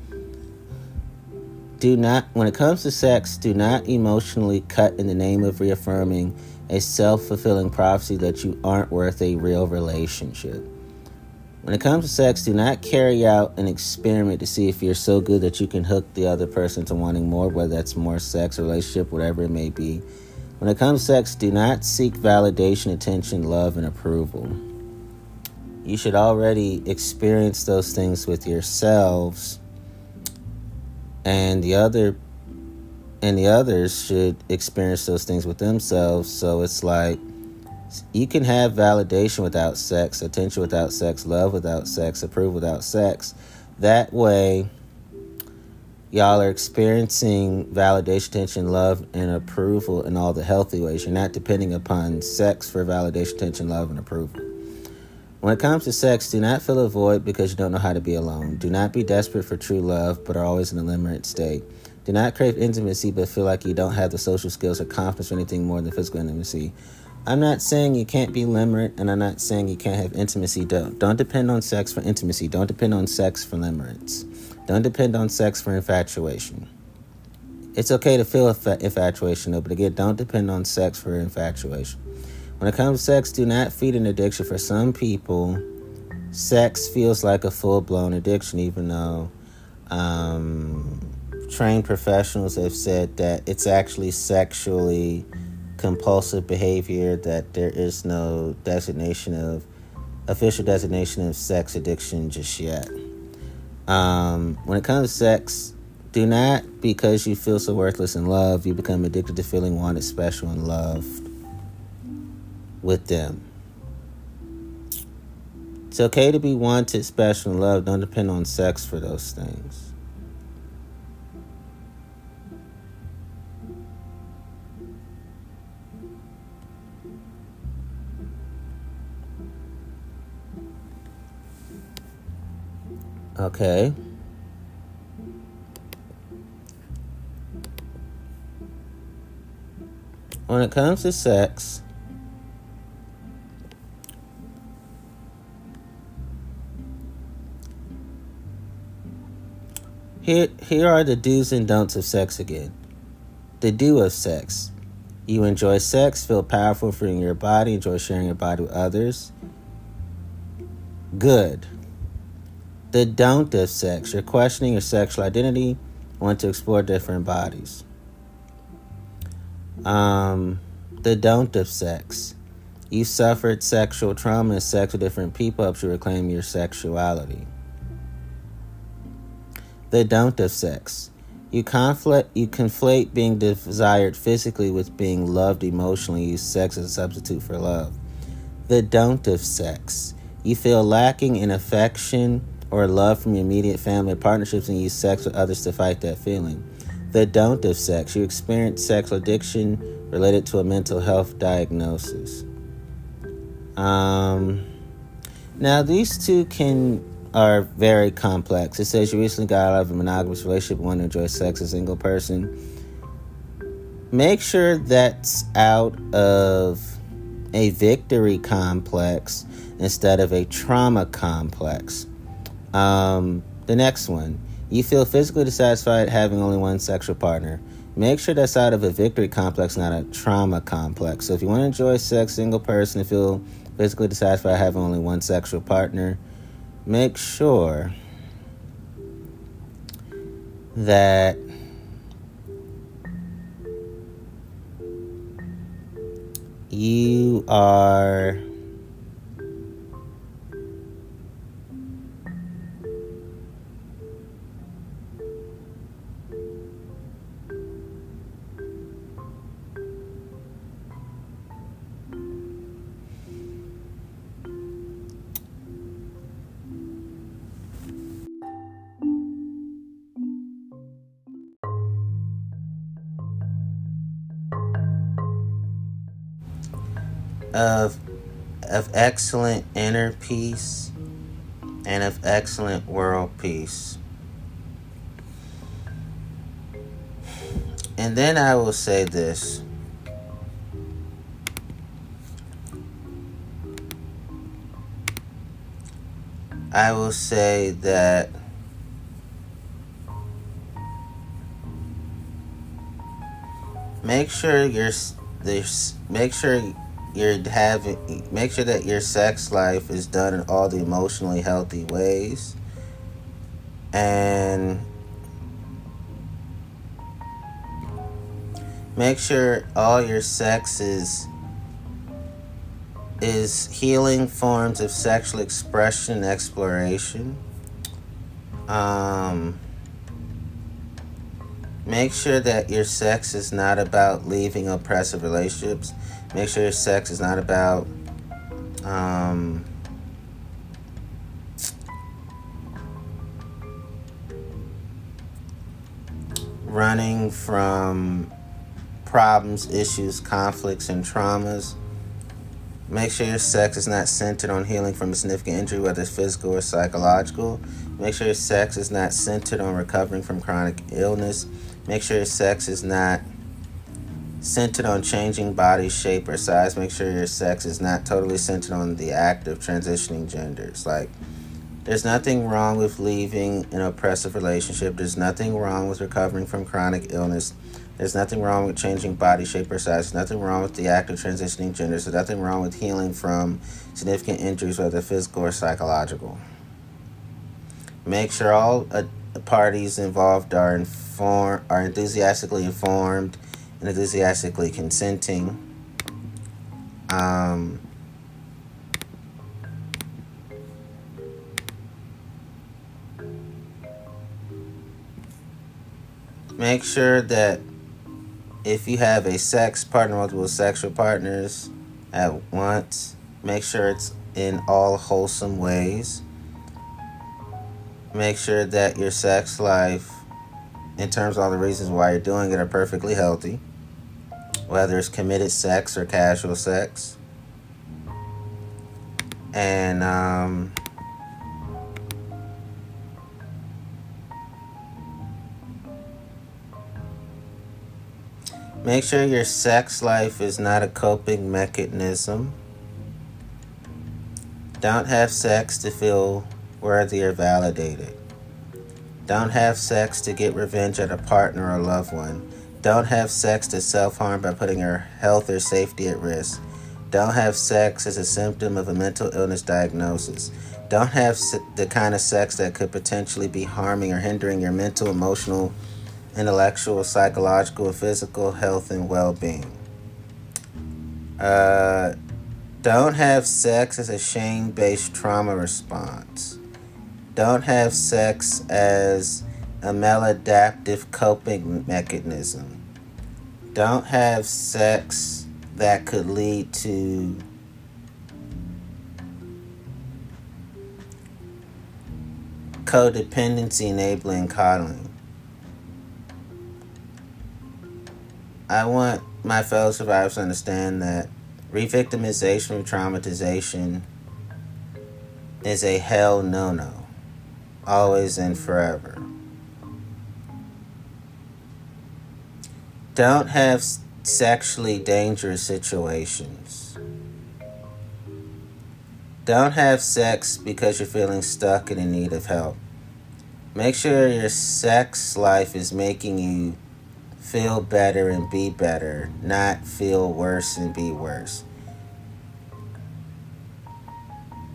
Do not, when it comes to sex, do not emotionally cut in the name of reaffirming a self-fulfilling prophecy that you aren't worth a real relationship. When it comes to sex, do not carry out an experiment to see if you're so good that you can hook the other person to wanting more, whether that's more sex, relationship, whatever it may be. When it comes to sex, do not seek validation, attention, love, and approval. You should already experience those things with yourselves, and the other and the others should experience those things with themselves. So it's like, you can have validation without sex, attention without sex, love without sex, approval without sex. That way, y'all are experiencing validation, attention, love, and approval in all the healthy ways. You're not depending upon sex for validation, attention, love, and approval. When it comes to sex, do not fill a void because you don't know how to be alone. Do not be desperate for true love, but are always in a limerent state. Do not crave intimacy, but feel like you don't have the social skills or confidence for anything more than physical intimacy. I'm not saying you can't be limerent, and I'm not saying you can't have intimacy. Don't, don't depend on sex for intimacy. Don't depend on sex for limerence. Don't depend on sex for infatuation. It's okay to feel infa- infatuation, though, but again, don't depend on sex for infatuation. When it comes to sex, do not feed an addiction. For some people, sex feels like a full-blown addiction, even though um, trained professionals have said that it's actually sexually compulsive behavior, that there is no designation of official designation of sex addiction just yet. Um, when it comes to sex, do not, because you feel so worthless in love, you become addicted to feeling wanted, special, and loved with them. It's okay to be wanted, special, and loved. Don't depend on sex for those things. Okay. When it comes to sex, here, here are the do's and don'ts of sex again. The do of sex. You enjoy sex, feel powerful, freeing your body, enjoy sharing your body with others. Good. The don't of sex. You're questioning your sexual identity, want to explore different bodies. Um, the don't of sex. You suffered sexual trauma and sex with different people helps you reclaim your sexuality. The don't of sex. You conflict, you conflate being desired physically with being loved emotionally. Use sex as a substitute for love. The don't of sex. You feel lacking in affection or love from your immediate family or partnerships and use sex with others to fight that feeling. The don't of sex. You experience sexual addiction related to a mental health diagnosis. Um, now, these two can are very complex. It says you recently got out of a monogamous relationship and want to enjoy sex as a single person. Make sure that's out of a victory complex instead of a trauma complex. Um, the next one, you feel physically dissatisfied having only one sexual partner. Make sure that's out of a victory complex, not a trauma complex. So if you want to enjoy sex, single person, and feel physically dissatisfied having only one sexual partner, make sure that you are of of excellent inner peace and of excellent world peace. And then I will say this. I will say that make sure you're there's make sure you're having make sure that your sex life is done in all the emotionally healthy ways, and make sure all your sex is is healing forms of sexual expression and exploration. Um, make sure that your sex is not about leaving oppressive relationships. Make sure your sex is not about um, running from problems, issues, conflicts, and traumas. Make sure your sex is not centered on healing from a significant injury, whether it's physical or psychological. Make sure your sex is not centered on recovering from chronic illness. Make sure your sex is not centered on changing body shape or size. Make sure your sex is not totally centered on the act of transitioning genders. Like, there's nothing wrong with leaving an oppressive relationship. There's nothing wrong with recovering from chronic illness. There's nothing wrong with changing body shape or size. There's nothing wrong with the act of transitioning genders. There's nothing wrong with healing from significant injuries, whether physical or psychological. Make sure all uh, parties involved are inform- are enthusiastically informed and enthusiastically consenting. Um, make sure that if you have a sex partner, multiple sexual partners at once, make sure it's in all wholesome ways. Make sure that your sex life, in terms of all the reasons why you're doing it, are perfectly healthy. Whether it's committed sex or casual sex. And, um... make sure your sex life is not a coping mechanism. Don't have sex to feel worthy or validated. Don't have sex to get revenge at a partner or loved one. Don't have sex to self-harm by putting your health or safety at risk. Don't have sex as a symptom of a mental illness diagnosis. Don't have the kind of sex that could potentially be harming or hindering your mental, emotional, intellectual, psychological, and physical health and well-being. Uh, don't have sex as a shame-based trauma response. Don't have sex as a maladaptive coping mechanism. Don't have sex that could lead to codependency enabling coddling. I want my fellow survivors to understand that re-victimization, traumatization is a hell no-no. Always and forever. Don't have sexually dangerous situations. Don't have sex because you're feeling stuck and in need of help. Make sure your sex life is making you feel better and be better, not feel worse and be worse.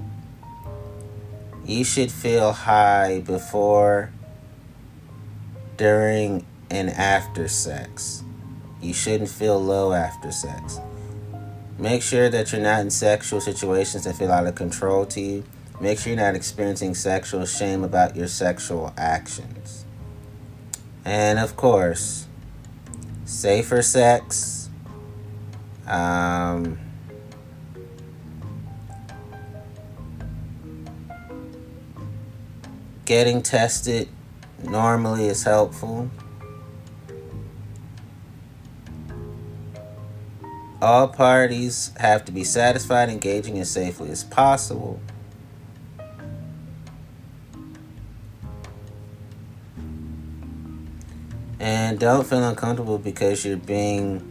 You should feel high before during and after sex. You shouldn't feel low after sex. Make sure that you're not in sexual situations that feel out of control to you. Make sure you're not experiencing sexual shame about your sexual actions. And of course, safer sex. Um, getting tested normally is helpful. All parties have to be satisfied, engaging as safely as possible. And don't feel uncomfortable because you're being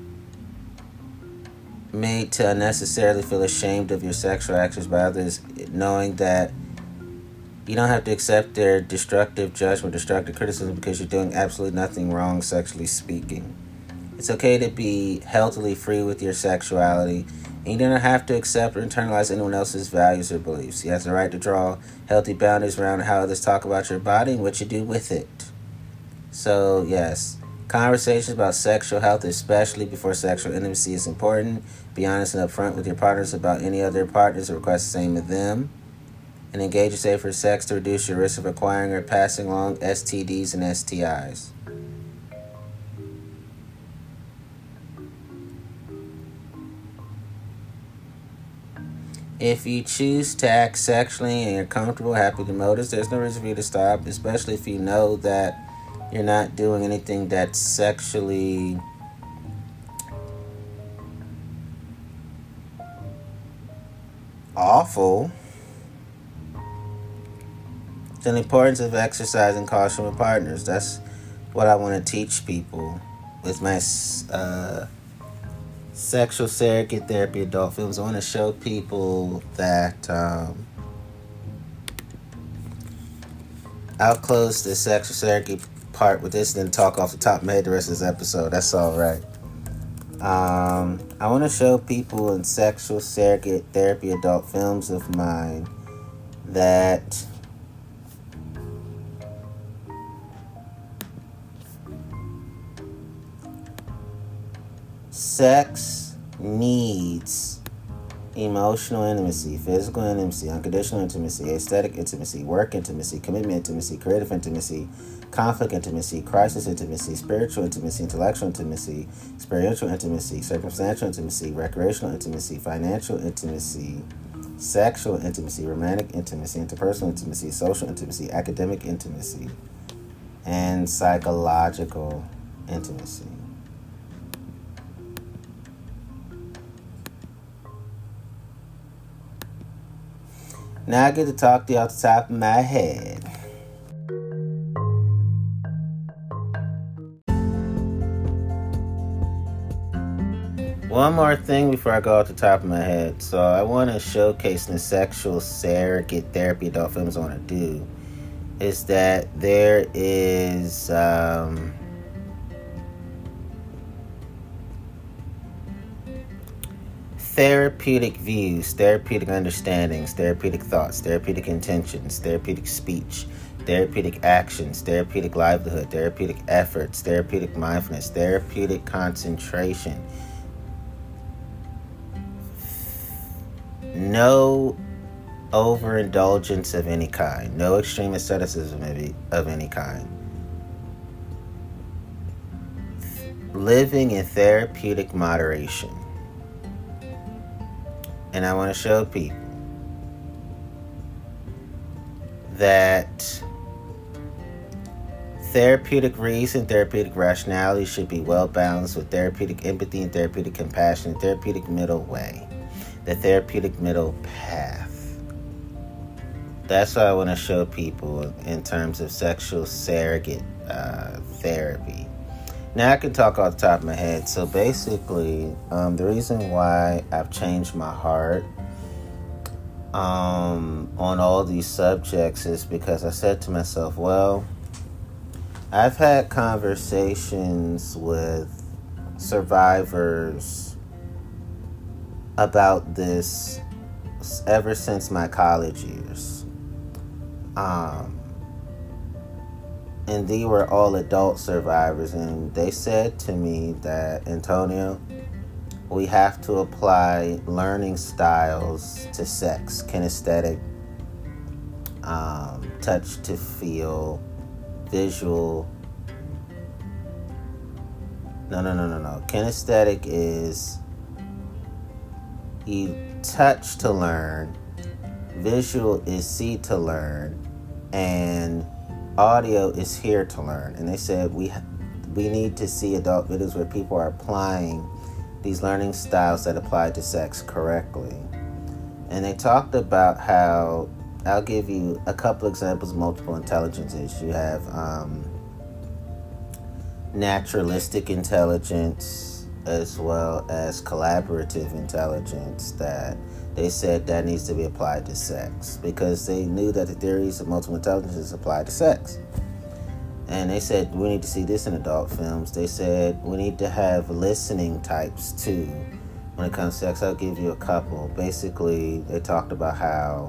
made to unnecessarily feel ashamed of your sexual actions by others, knowing that you don't have to accept their destructive judgment, destructive criticism, because you're doing absolutely nothing wrong sexually speaking. It's okay to be healthily free with your sexuality, and you don't have to accept or internalize anyone else's values or beliefs. You have the right to draw healthy boundaries around how others talk about your body and what you do with it. So, yes, conversations about sexual health, especially before sexual intimacy, is important. Be honest and upfront with your partners about any other partners or request the same of them. And engage in safer sex to reduce your risk of acquiring or passing along S T Ds and S T Is. If you choose to act sexually and you're comfortable, happy to notice, there's no reason for you to stop, especially if you know that you're not doing anything that's sexually awful. It's the importance of exercising caution with partners. That's what I want to teach people with my uh, sexual surrogate therapy adult films. I want to show people that um, I'll close the sexual surrogate part with this and then talk off the top of my head the rest of this episode. That's all right. Um, I want to show people in sexual surrogate therapy adult films of mine that sex needs emotional intimacy, physical intimacy, unconditional intimacy, aesthetic intimacy, work intimacy, commitment intimacy, creative intimacy, conflict intimacy, crisis intimacy, spiritual intimacy, intellectual intimacy, spiritual intimacy, circumstantial intimacy, recreational intimacy, financial intimacy, sexual intimacy, romantic intimacy, interpersonal intimacy, social intimacy, academic intimacy, and psychological intimacy. Now I get to talk to you off the top of my head. One more thing before I go off the top of my head. So I want to showcase in the sexual surrogate therapy adult films I want to do is that there is um, therapeutic views, therapeutic understandings, therapeutic thoughts, therapeutic intentions, therapeutic speech, therapeutic actions, therapeutic livelihood, therapeutic efforts, therapeutic mindfulness, therapeutic concentration. No overindulgence of any kind. No extreme asceticism of any kind. Living in therapeutic moderation. And I want to show people that therapeutic reason, therapeutic rationality should be well balanced with therapeutic empathy and therapeutic compassion, therapeutic middle way, the therapeutic middle path. That's what I want to show people in terms of sexual surrogate uh, therapy. Now I can talk off the top of my head. So basically, um, the reason why I've changed my heart um, on all these subjects is because I said to myself, well, I've had conversations with survivors about this ever since my college years. Um, and they were all adult survivors, and they said to me that, Antonio, we have to apply learning styles to sex, kinesthetic, um, touch to feel, visual. No, no, no, no, no. Kinesthetic is you touch to learn, visual is see to learn, and audio is hear to learn. And they said we we need to see adult videos where people are applying these learning styles that apply to sex correctly. And they talked about how, I'll give you a couple examples of multiple intelligences. You have um, naturalistic intelligence as well as collaborative intelligence that they said that needs to be applied to sex, because they knew that the theories of multiple intelligences apply to sex. And they said we need to see this in adult films. They said we need to have listening types too when it comes to sex. I'll give you a couple. Basically, they talked about how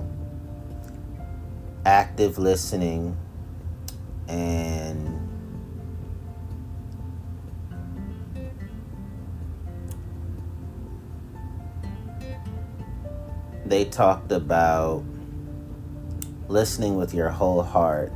active listening and they talked about listening with your whole heart.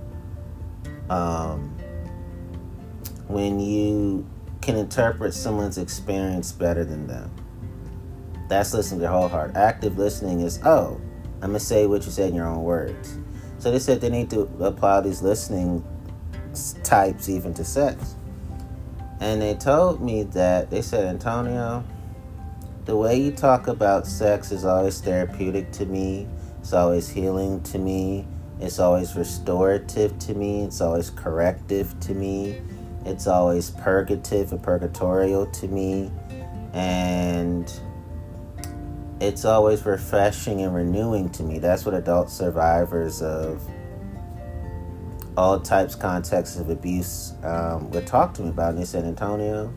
Um, when you can interpret someone's experience better than them, that's listening with your whole heart. Active listening is, oh, I'm going to say what you said in your own words. So they said they need to apply these listening types even to sex. And they told me that, they said, Antonio, the way you talk about sex is always therapeutic to me. It's always healing to me. It's always restorative to me. It's always corrective to me. It's always purgative and purgatorial to me. And it's always refreshing and renewing to me. That's what adult survivors of all types, contexts of abuse um, would talk to me about. And they said, Antonio,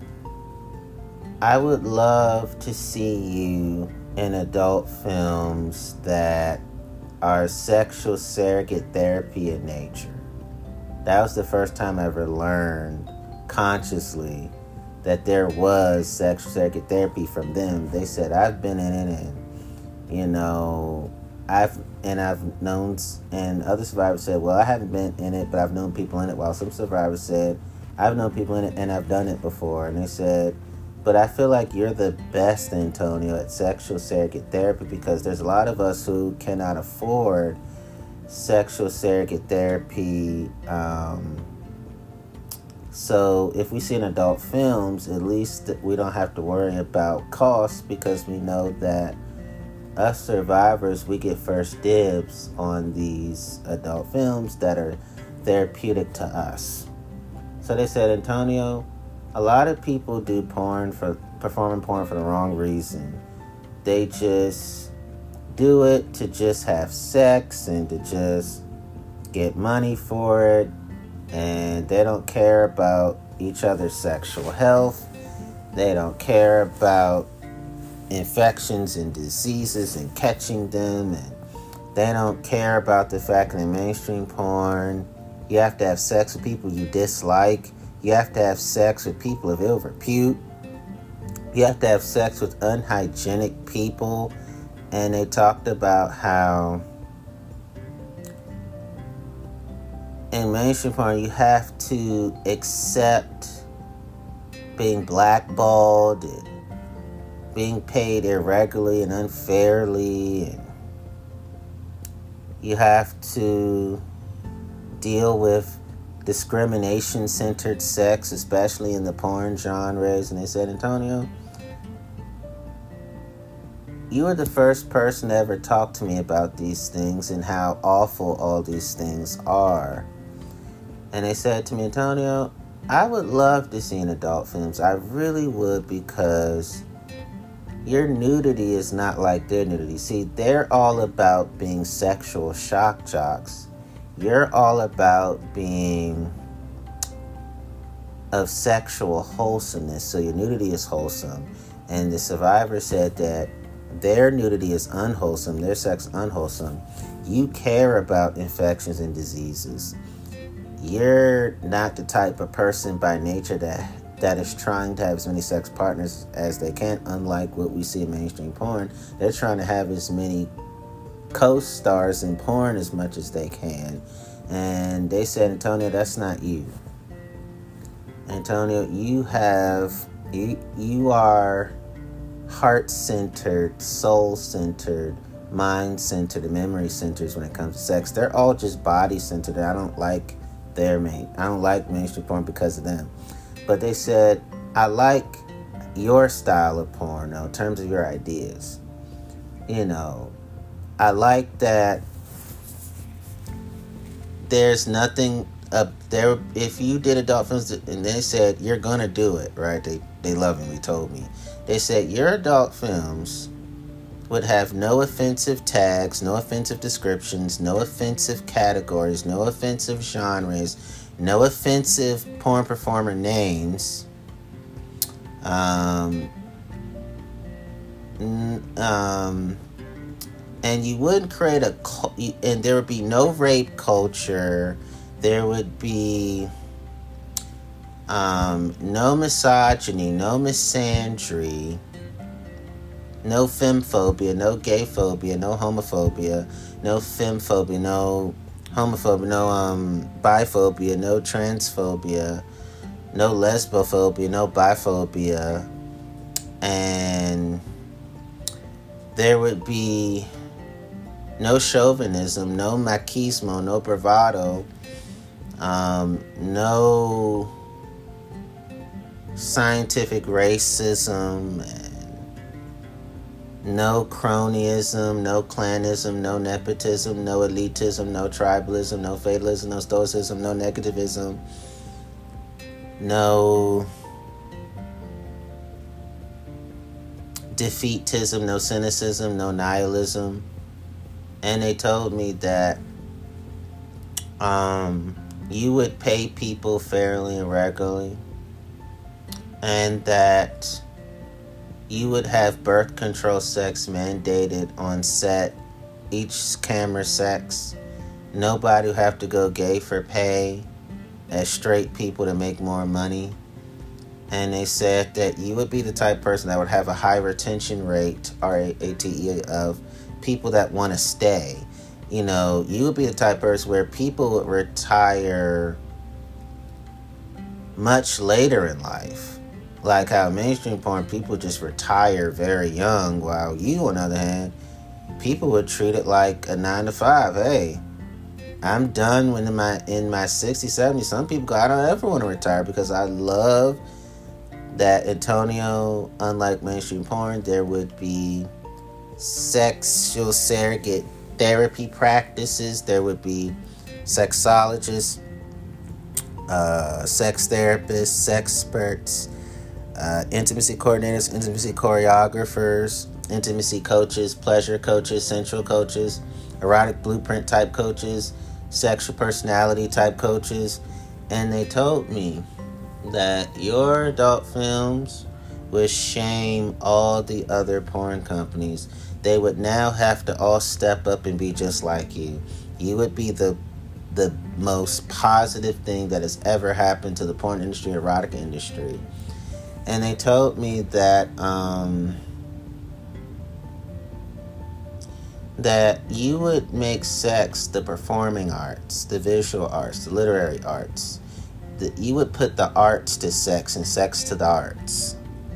I would love to see you in adult films that are sexual surrogate therapy in nature. That was the first time I ever learned consciously that there was sexual surrogate therapy from them. They said, I've been in it, and, you know, I've, and I've known, and other survivors said, well, I haven't been in it, but I've known people in it, while some survivors said, I've known people in it, and I've done it before. And they said, but I feel like you're the best, Antonio, at sexual surrogate therapy, because there's a lot of us who cannot afford sexual surrogate therapy. Um, so if we see in adult films, at least we don't have to worry about costs, because we know that us survivors, we get first dibs on these adult films that are therapeutic to us. So they said, Antonio, a lot of people do porn for performing porn for the wrong reason. They just do it to just have sex and to just get money for it, and they don't care about each other's sexual health. They don't care about infections and diseases and catching them, and they don't care about the fact that in mainstream porn you have to have sex with people you dislike. You have to have sex with people of ill repute. You have to have sex with unhygienic people. And they talked about how in mainstream porn you have to accept being blackballed and being paid irregularly and unfairly. And you have to deal with discrimination-centered sex, especially in the porn genres. And they said, Antonio, you were the first person to ever talk to me about these things and how awful all these things are. And they said to me, Antonio, I would love to see in adult films. I really would, because your nudity is not like their nudity. See, they're all about being sexual shock jocks. You're all about being of sexual wholesomeness. So your nudity is wholesome. And the survivor said that their nudity is unwholesome, their sex unwholesome. You care about infections and diseases. you're not the type of person by nature that that is trying to have as many sex partners as they can, unlike what we see in mainstream porn. They're trying to have as many co-stars in porn as much as they can. And they said, Antonio, that's not you. Antonio, you have, you, you are heart-centered, soul-centered, mind-centered, and memory-centered when it comes to sex. They're all just body-centered. I don't like their main, I don't like mainstream porn because of them. But they said, I like your style of porn, though, in terms of your ideas. You know, I like that there's nothing up there. If you did adult films, and they said, you're going to do it, right? They, they lovingly told me. They said, your adult films would have no offensive tags, no offensive descriptions, no offensive categories, no offensive genres, no offensive porn performer names. Um, um, and you wouldn't create a, and there would be no rape culture. There would be um, no misogyny, no misandry, no femphobia, no gayphobia, no homophobia, no femphobia, no homophobia, no um, biphobia, no transphobia, no lesbophobia, no biphobia, and there would be no chauvinism, no machismo, no bravado, um, no scientific racism, no cronyism, no clanism, no nepotism, no elitism, no tribalism, no fatalism, no stoicism, no negativism, no defeatism, no cynicism, no nihilism. And they told me that um, you would pay people fairly and regularly, and that you would have birth control sex mandated on set, each camera sex. Nobody would have to go gay for pay as straight people to make more money. And they said that you would be the type of person that would have a high retention rate, R A T E, of people that want to stay. You know, you would be the type of person where people would retire much later in life. Like how mainstream porn, people just retire very young, while you, on the other hand, people would treat it like a nine to five. Hey, I'm done when in my in my sixties, seventies. Some people go, I don't ever want to retire, because I love that Antonio, unlike mainstream porn, there would be sexual surrogate therapy practices. There would be sexologists, uh, sex therapists, sex experts, uh, intimacy coordinators, intimacy choreographers, intimacy coaches, pleasure coaches, sensual coaches, erotic blueprint type coaches, sexual personality type coaches. And they told me that your adult films would shame all the other porn companies. They would now have to all step up and be just like you. You would be the the most positive thing that has ever happened to the porn industry, erotic industry. And they told me that um, that you would make sex the performing arts, the visual arts, the literary arts. That you would put the arts to sex and sex to the arts.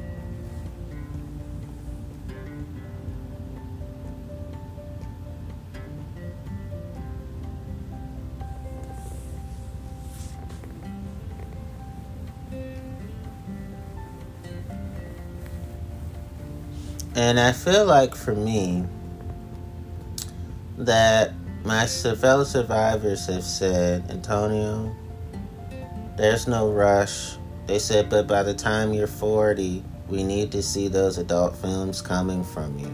And I feel like for me, that my fellow survivors have said, Antonio, there's no rush. They said, but by the time you're forty, we need to see those adult films coming from you.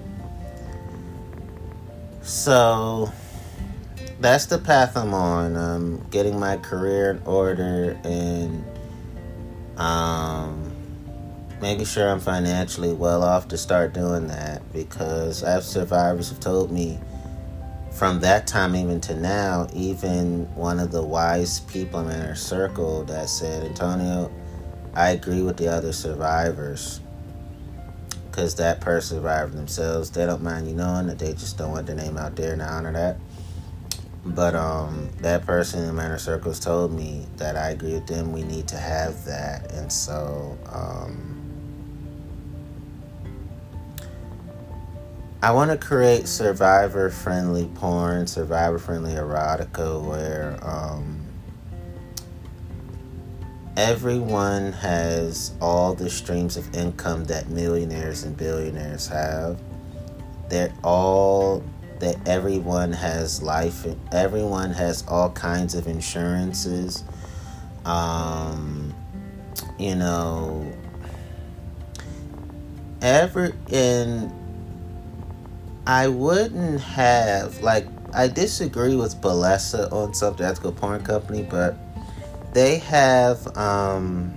So that's the path I'm on. I'm getting my career in order and um, making sure I'm financially well off to start doing that, because I have survivors who've told me from that time even to now, even one of the wise people in our circle that said, Antonio, I agree with the other survivors, because that person survived themselves. They don't mind you knowing that, they just don't want their name out there, and I honor that. But um, that person in my inner circles told me that I agree with them. We need to have that. And so um, I want to create survivor-friendly porn, survivor-friendly erotica, where um, everyone has all the streams of income that millionaires and billionaires have. They're all... that everyone has life, everyone has all kinds of insurances. Um, you know, ever in, I wouldn't have, like, I disagree with Bellesa on something, Ethical Porn Company, but they have, um,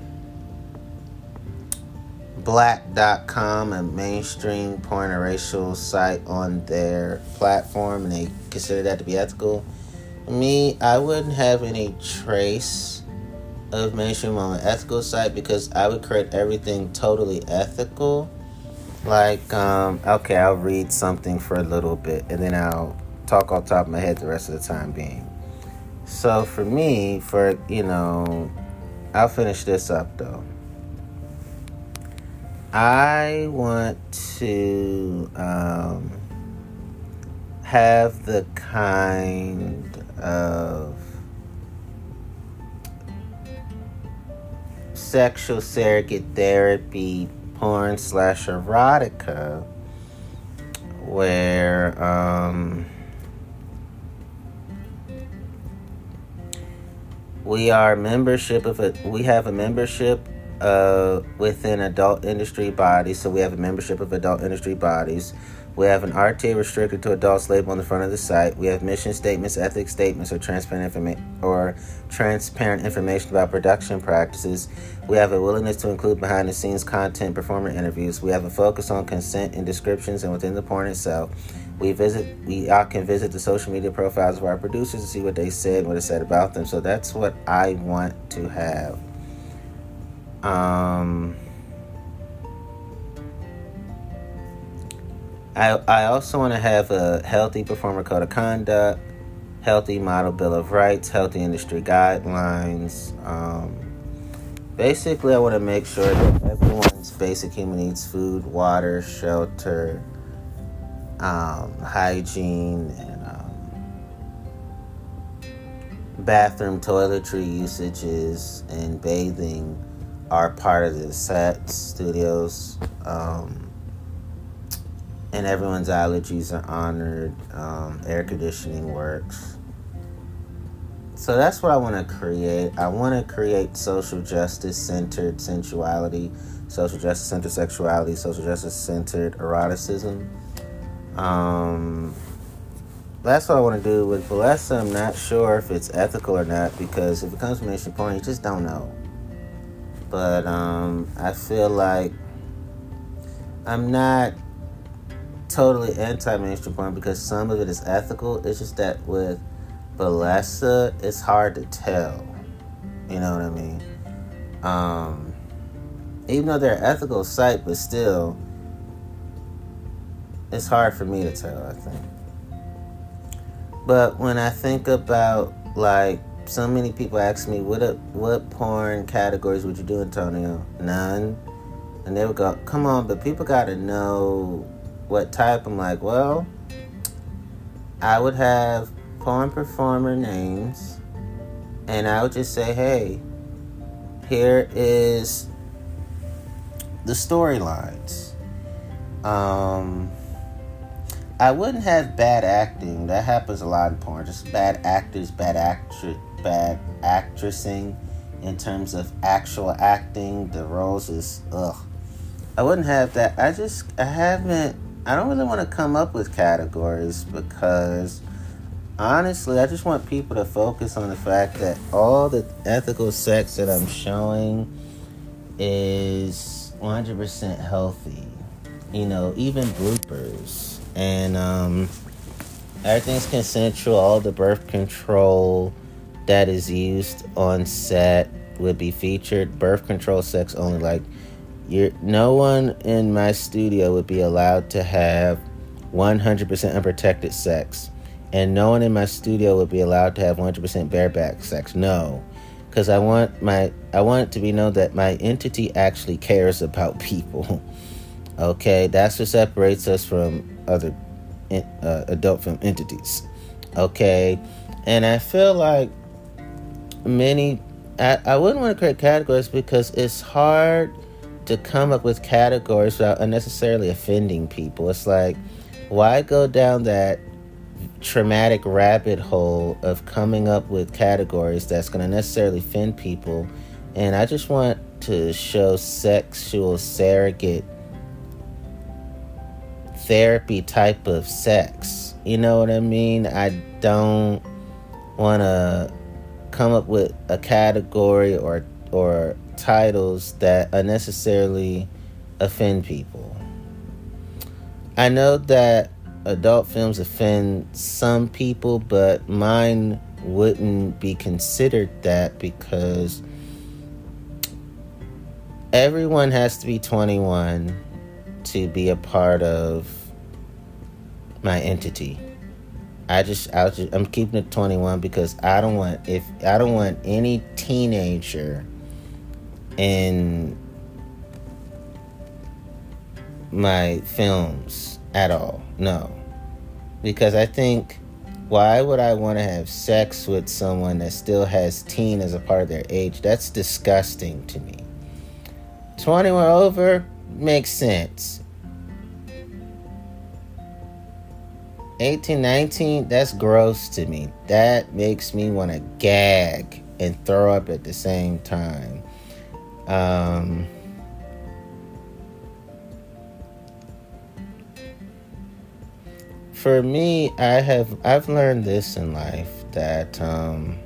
black dot com, a mainstream porn and racial site, on their platform, and they consider that to be ethical. Me, I wouldn't have any trace of mainstream on an ethical site, because I would create everything totally ethical. Like, um, okay, I'll read something for a little bit, and then I'll talk off the top of my head the rest of the time being. So for me, for, you know, I'll finish this up though. I want to um, have the kind of sexual surrogate therapy porn slash erotica where um, we are membership of a we have a membership Uh, within adult industry bodies. So we have a membership of adult industry bodies. We have an R T A restricted to adults label on the front of the site. We have mission statements, ethics statements, or transparent informa- or transparent information about production practices. We have a willingness to include behind the scenes content, performer interviews. We have a focus on consent and descriptions and within the porn itself. We visit, we all can visit the social media profiles of our producers to see what they said, what it said about them. So that's what I want to have. Um, I I also want to have a healthy performer code of conduct, healthy model bill of rights, healthy industry guidelines. Um, basically, I want to make sure that everyone's basic human needs, food, water, shelter, um, hygiene, and um, bathroom toiletry usages and bathing are part of the sets, studios, um, and everyone's allergies are honored. Um, air conditioning works. So that's what I want to create. I want to create social justice-centered sensuality, social justice-centered sexuality, social justice-centered eroticism. Um, that's what I want to do with Bellesa. I'm not sure if it's ethical or not, because if it comes to mainstream porn, you just don't know. But um, I feel like I'm not totally anti-mainstream porn, because some of it is ethical. It's just that with Bellesa, it's hard to tell. You know what I mean? Um, even though they're an ethical site, but still, it's hard for me to tell, I think. But when I think about, like, so many people ask me, what a, what porn categories would you do, Antonio? None. And they would go, come on, but people got to know what type. I'm like, well, I would have porn performer names, and I would just say, hey, here is the storylines. Um, I wouldn't have bad acting. That happens a lot in porn. Just bad actors, bad actors. bad actressing in terms of actual acting. The roles is ugh. I wouldn't have that. I just I haven't I don't really want to come up with categories, because honestly I just want people to focus on the fact that all the ethical sex that I'm showing is one hundred percent healthy. You know, even bloopers. And um Everything's consensual. All the birth control that is used on set would be featured. Birth control sex only. Like, you're, no one in my studio would be allowed to have one hundred percent unprotected sex. And no one in my studio would be allowed to have one hundred percent bareback sex. No. Because I want my I want it to be known that my entity actually cares about people. Okay? That's what separates us from other uh, adult film entities. Okay? And I feel like many... I, I wouldn't want to create categories because it's hard to come up with categories without unnecessarily offending people. It's like, why go down that traumatic rabbit hole of coming up with categories that's going to necessarily offend people? And I just want to show sexual surrogate therapy type of sex. You know what I mean? I don't want to come up with a category or or titles that unnecessarily offend people. I know that adult films offend some people, but mine wouldn't be considered that because everyone has to be twenty-one to be a part of my entity. I just, I just I'm keeping it twenty-one because I don't want if I don't want any teenager in my films at all. No. Because I think, why would I want to have sex with someone that still has teen as a part of their age? That's disgusting to me. twenty-one over makes sense. eighteen, nineteen, that's gross to me. That makes me want to gag and throw up at the same time. Um, for me, I have I've learned this in life that um,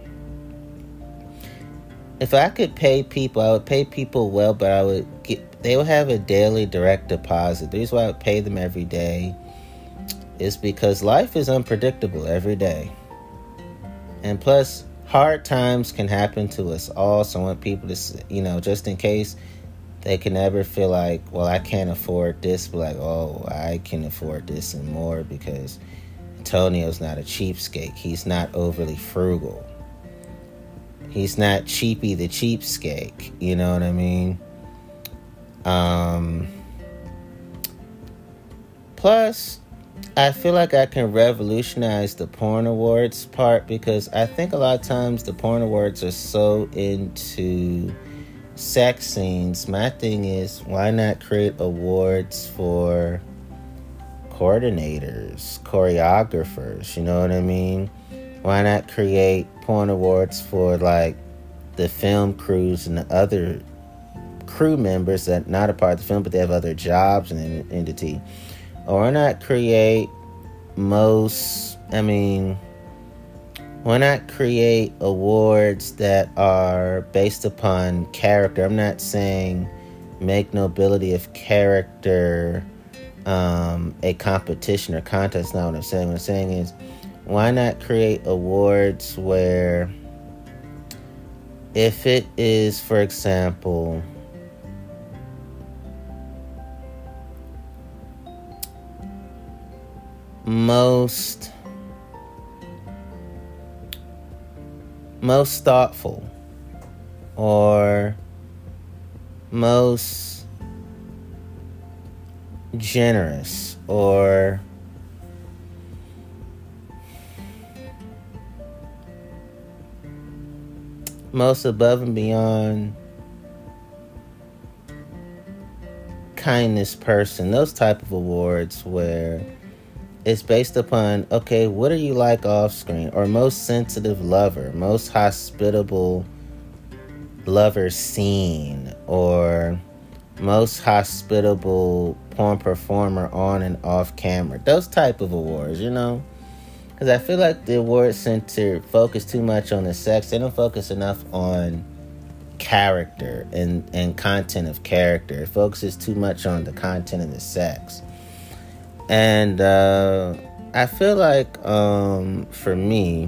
if I could pay people, I would pay people well, but I would get they would have a daily direct deposit. The reason why I would pay them every day is because life is unpredictable every day, and plus, hard times can happen to us all. So I want people to, you know, just in case they can never feel like, well, I can't afford this, but like, oh, I can afford this and more because Antonio's not a cheapskate. He's not overly frugal. He's not Cheapy the cheapskate. You know what I mean? Um. Plus, I feel like I can revolutionize the porn awards part because I think a lot of times the porn awards are so into sex scenes. My thing is, why not create awards for coordinators, choreographers, you know what I mean? Why not create porn awards for like the film crews and the other crew members that not a part of the film but they have other jobs in the entity? Or why not create most, I mean, why not create awards that are based upon character? I'm not saying make nobility of character um, a competition or contest. Not what I'm saying. What I'm saying is, why not create awards where if it is, for example, most most thoughtful or most generous or most above and beyond kindness person, those type of awards where it's based upon, okay, what are you like off screen? Or most sensitive lover, most hospitable lover scene, or most hospitable porn performer on and off camera. Those type of awards, you know? Because I feel like the award center focus too much on the sex. They don't focus enough on character and, and content of character. It focuses too much on the content of the sex. And uh, I feel like um, for me,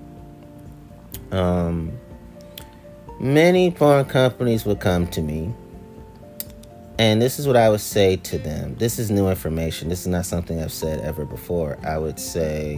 um, many porn companies would come to me, and this is what I would say to them. This is new information. This is not something I've said ever before. I would say,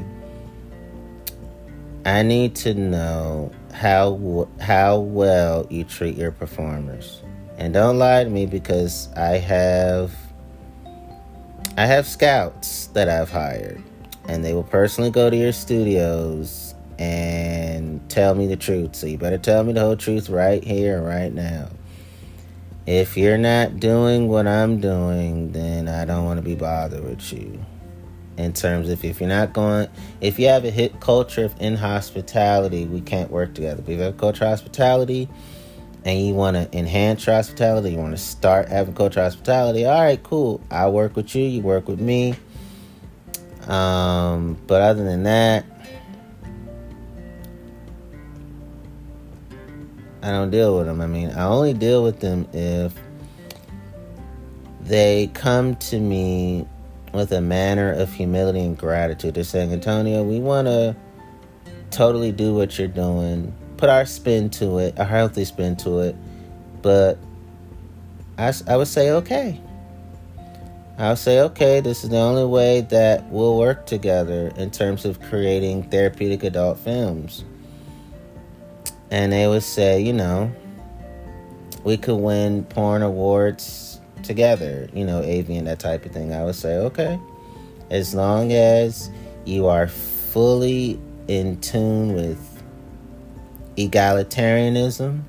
I need to know how how well you treat your performers. And don't lie to me, because I have I have scouts that I've hired, and they will personally go to your studios and tell me the truth. So you better tell me the whole truth right here and right now. If you're not doing what I'm doing, then I don't want to be bothered with you. In terms of, if you're not going, if you have a hit culture of in hospitality, we can't work together. But if you have a culture of hospitality and you want to enhance your hospitality, you want to start having culture of hospitality, all right, cool. I'll work with you, you work with me. Um, but other than that, I don't deal with them. I mean, I only deal with them if they come to me with a manner of humility and gratitude. They're saying, Antonio, we want to totally do what you're doing, put our spin to it, a healthy spin to it, but I, I would say, okay. I'll say, okay, this is the only way that we'll work together in terms of creating therapeutic adult films. And they would say, you know, we could win porn awards together, you know, A V and that type of thing. I would say, okay, as long as you are fully in tune with egalitarianism,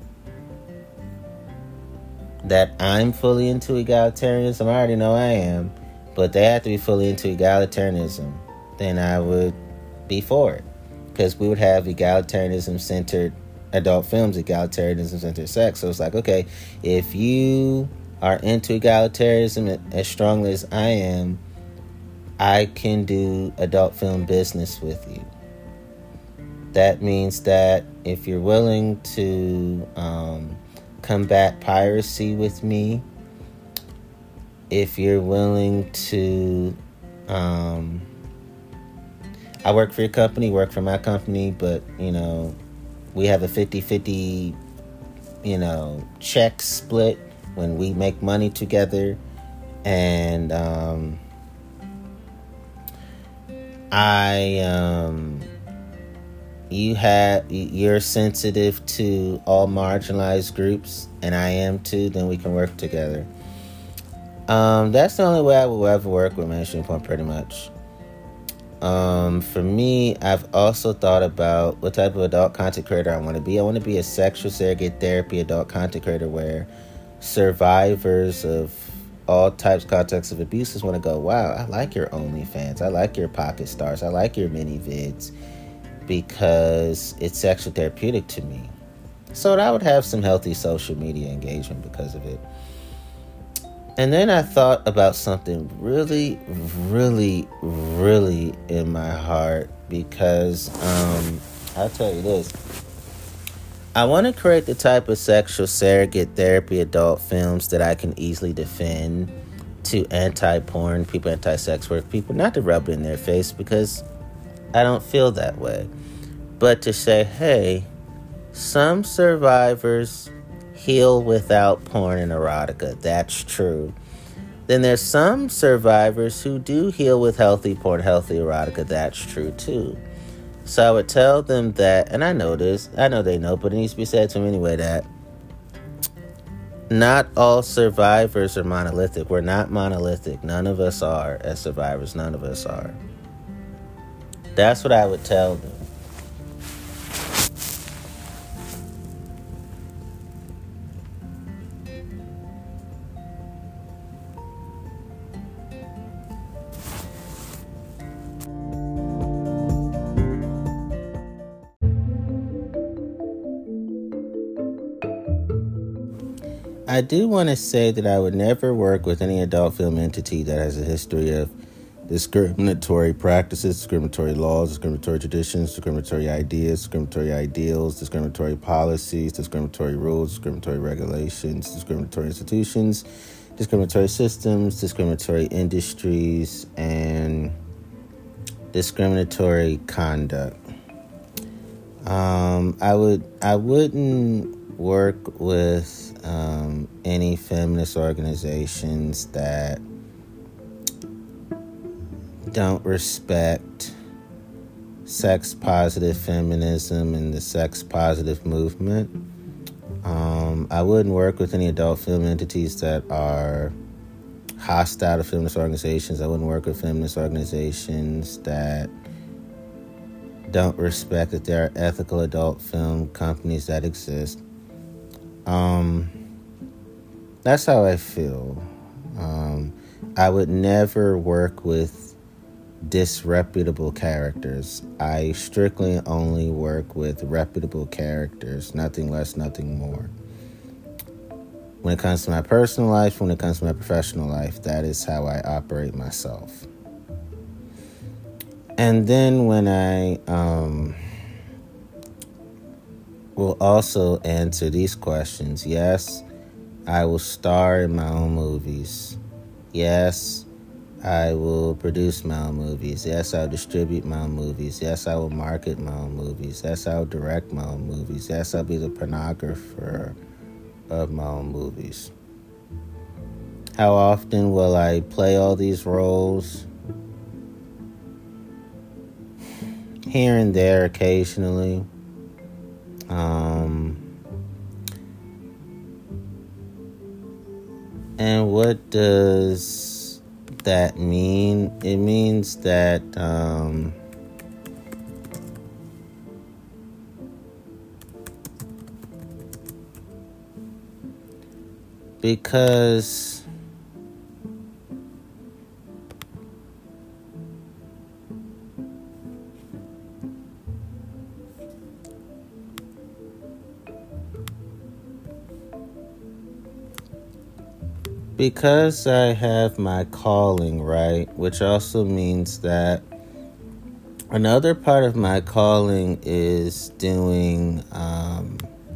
that I'm fully into egalitarianism, I already know I am, but they have to be fully into egalitarianism, then I would be for it. Because we would have egalitarianism-centered adult films, egalitarianism-centered sex. So it's like, okay, if you are into egalitarianism as strongly as I am, I can do adult film business with you. That means that if you're willing to um, combat piracy with me, if you're willing to, um, I work for your company, work for my company, but, you know, we have a fifty-fifty, you know, check split when we make money together, and um, I, um, you have, you're sensitive to all marginalized groups, and I am too, then we can work together. Um, that's the only way I will ever work with mainstream porn, pretty much. Um, for me, I've also thought about what type of adult content creator I want to be. I want to be a sexual surrogate therapy adult content creator where survivors of all types, contexts of abuses want to go, wow, I like your OnlyFans. I like your Pocket Stars. I like your mini vids, because it's sexual therapeutic to me. So I would have some healthy social media engagement because of it. And then I thought about something really, really, really in my heart, because um, I'll tell you this. I want to create the type of sexual surrogate therapy adult films that I can easily defend to anti-porn people, anti-sex work people, not to rub it in their face, because I don't feel that way, but to say, hey, some survivors heal without porn and erotica. That's true. Then there's some survivors who do heal with healthy porn, healthy erotica. That's true too. So I would tell them that, and I know this, I know they know, but it needs to be said to them anyway, that not all survivors are monolithic. We're not monolithic. None of us are as survivors. None of us are. That's what I would tell them. I do want to say that I would never work with any adult film entity that has a history of discriminatory practices, discriminatory laws, discriminatory traditions, discriminatory ideas, discriminatory ideals, discriminatory policies, discriminatory rules, discriminatory regulations, discriminatory institutions, discriminatory systems, discriminatory industries, and discriminatory conduct. Um, I would I wouldn't work with um, any feminist organizations that don't respect sex positive feminism and the sex positive movement. Um, I wouldn't work with any adult film entities that are hostile to feminist organizations. I wouldn't work with feminist organizations that don't respect that there are ethical adult film companies that exist. Um, that's how I feel. Um, I would never work with disreputable characters. I strictly only work with reputable characters, nothing less, nothing more. When it comes to my personal life, when it comes to my professional life, that is how I operate myself. And then when I um, will also answer these questions, yes, I will star in my own movies. Yes, I will produce my own movies. Yes, I'll distribute my own movies. Yes, I will market my own movies. Yes, I'll direct my own movies. Yes, I'll be the pornographer of my own movies. How often will I play all these roles? Here and there, occasionally. Um, and what does that mean? It means that um, because Because I have my calling, right, which also means that another part of my calling is doing um,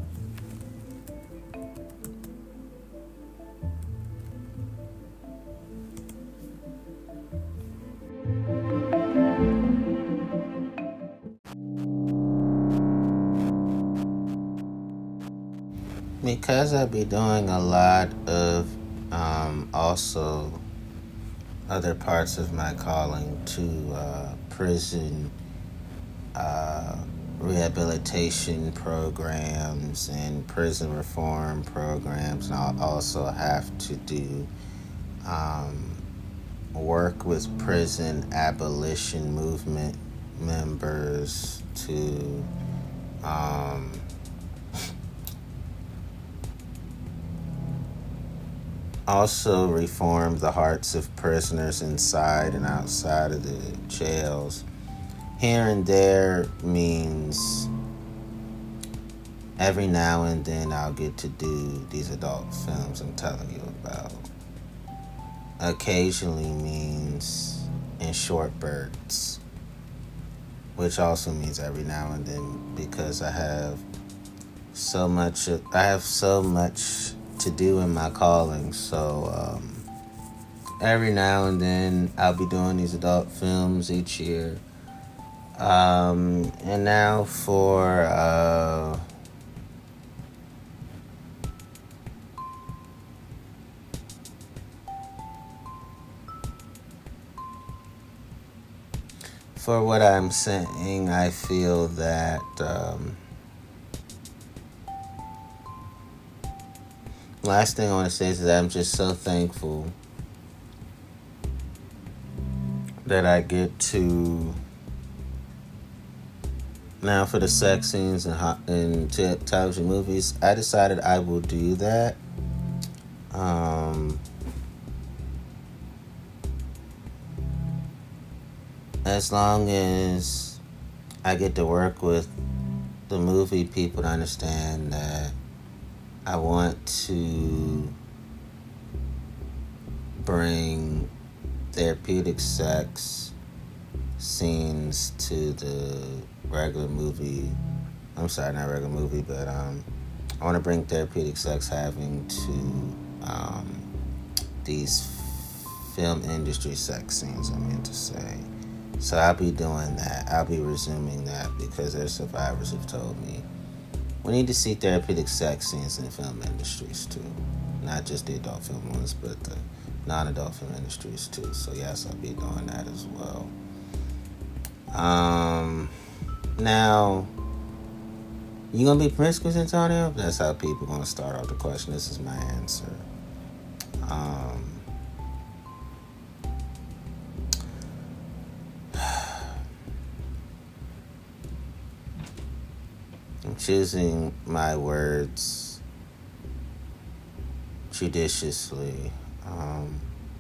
because I be doing a lot of um, also other parts of my calling to uh, prison uh, rehabilitation programs and prison reform programs, and I'll also have to do um, work with prison abolition movement members to um, also reform the hearts of prisoners inside and outside of the jails. Here and there means every now and then I'll get to do these adult films I'm telling you about. Occasionally means in short bursts, which also means every now and then, because I have so much I have so much to do in my calling. So um, every now and then I'll be doing these adult films each year. Um, and now for uh, for what I'm saying, I feel that um, last thing I want to say is that I'm just so thankful that I get to now for the sex scenes and hot in t- television movies. I decided I will do that. Um, as long as I get to work with the movie people to understand that I want to bring therapeutic sex scenes to the regular movie. I'm sorry, not regular movie, but um, I want to bring therapeutic sex having to um, these film industry sex scenes, I mean to say. So I'll be doing that. I'll be resuming that because there's survivors who've told me we need to see therapeutic sex scenes in film industries too. Not just the adult film ones, but the non-adult film industries too. So yes, I'll be doing that as well. Um, now, you gonna be promiscuous, Antonio? That's how people gonna start off the question. This is my answer. Um, I'm choosing my words judiciously. Um,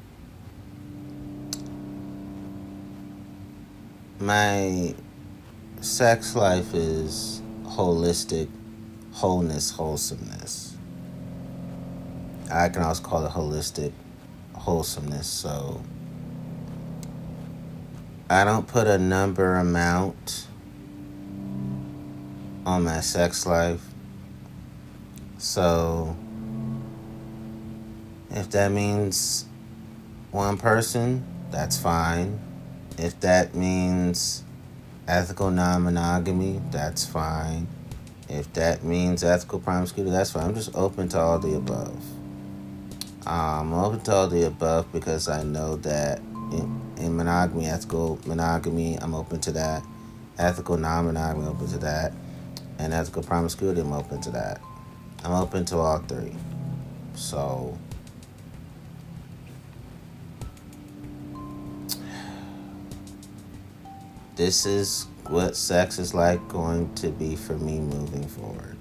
my sex life is holistic, wholeness, wholesomeness. I can also call it holistic wholesomeness. So I don't put a number amount on my sex life. So if that means one person, that's fine. If that means ethical non-monogamy, that's fine. If that means ethical promiscuity, that's fine. I'm just open to all the above. Um, I'm open to all the above because I know that in, in monogamy, ethical monogamy, I'm open to that. Ethical non-monogamy, I'm open to that. And ethical promiscuity, I'm open to that. I'm open to all three. So this is what sex is like going to be for me moving forward.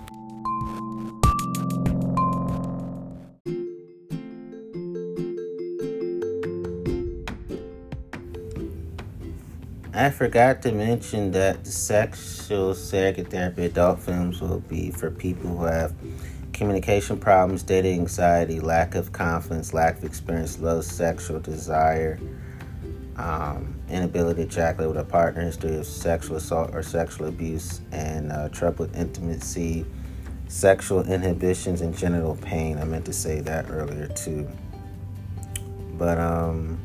I forgot to mention that the sexual surrogate therapy adult films will be for people who have communication problems, dating anxiety, lack of confidence, lack of experience, low sexual desire, um, inability to ejaculate with a partner, history of sexual assault or sexual abuse, and uh, trouble with intimacy, sexual inhibitions, and genital pain. I meant to say that earlier too. But, um...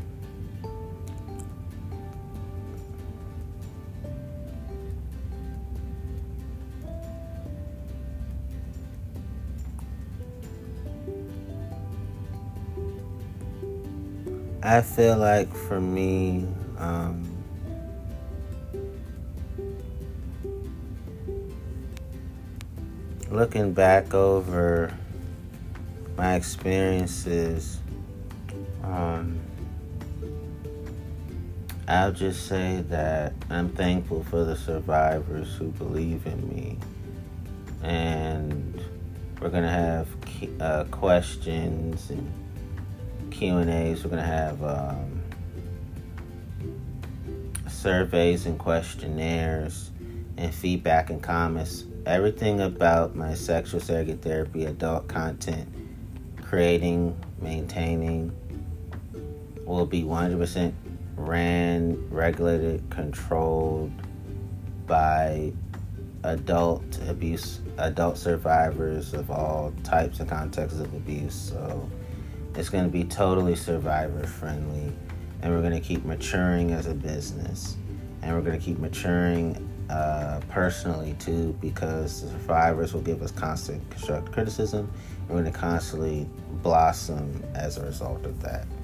I feel like for me, um, looking back over my experiences, um, I'll just say that I'm thankful for the survivors who believe in me. And we're going to have uh, questions and Q and A's. We're going to have um, surveys and questionnaires and feedback and comments. Everything about my sexual surrogate therapy, adult content, creating, maintaining, will be one hundred percent ran, regulated, controlled by adult abuse, adult survivors of all types and contexts of abuse. So it's going to be totally survivor friendly, and we're going to keep maturing as a business, and we're going to keep maturing uh, personally too, because the survivors will give us constant constructive criticism, and we're going to constantly blossom as a result of that.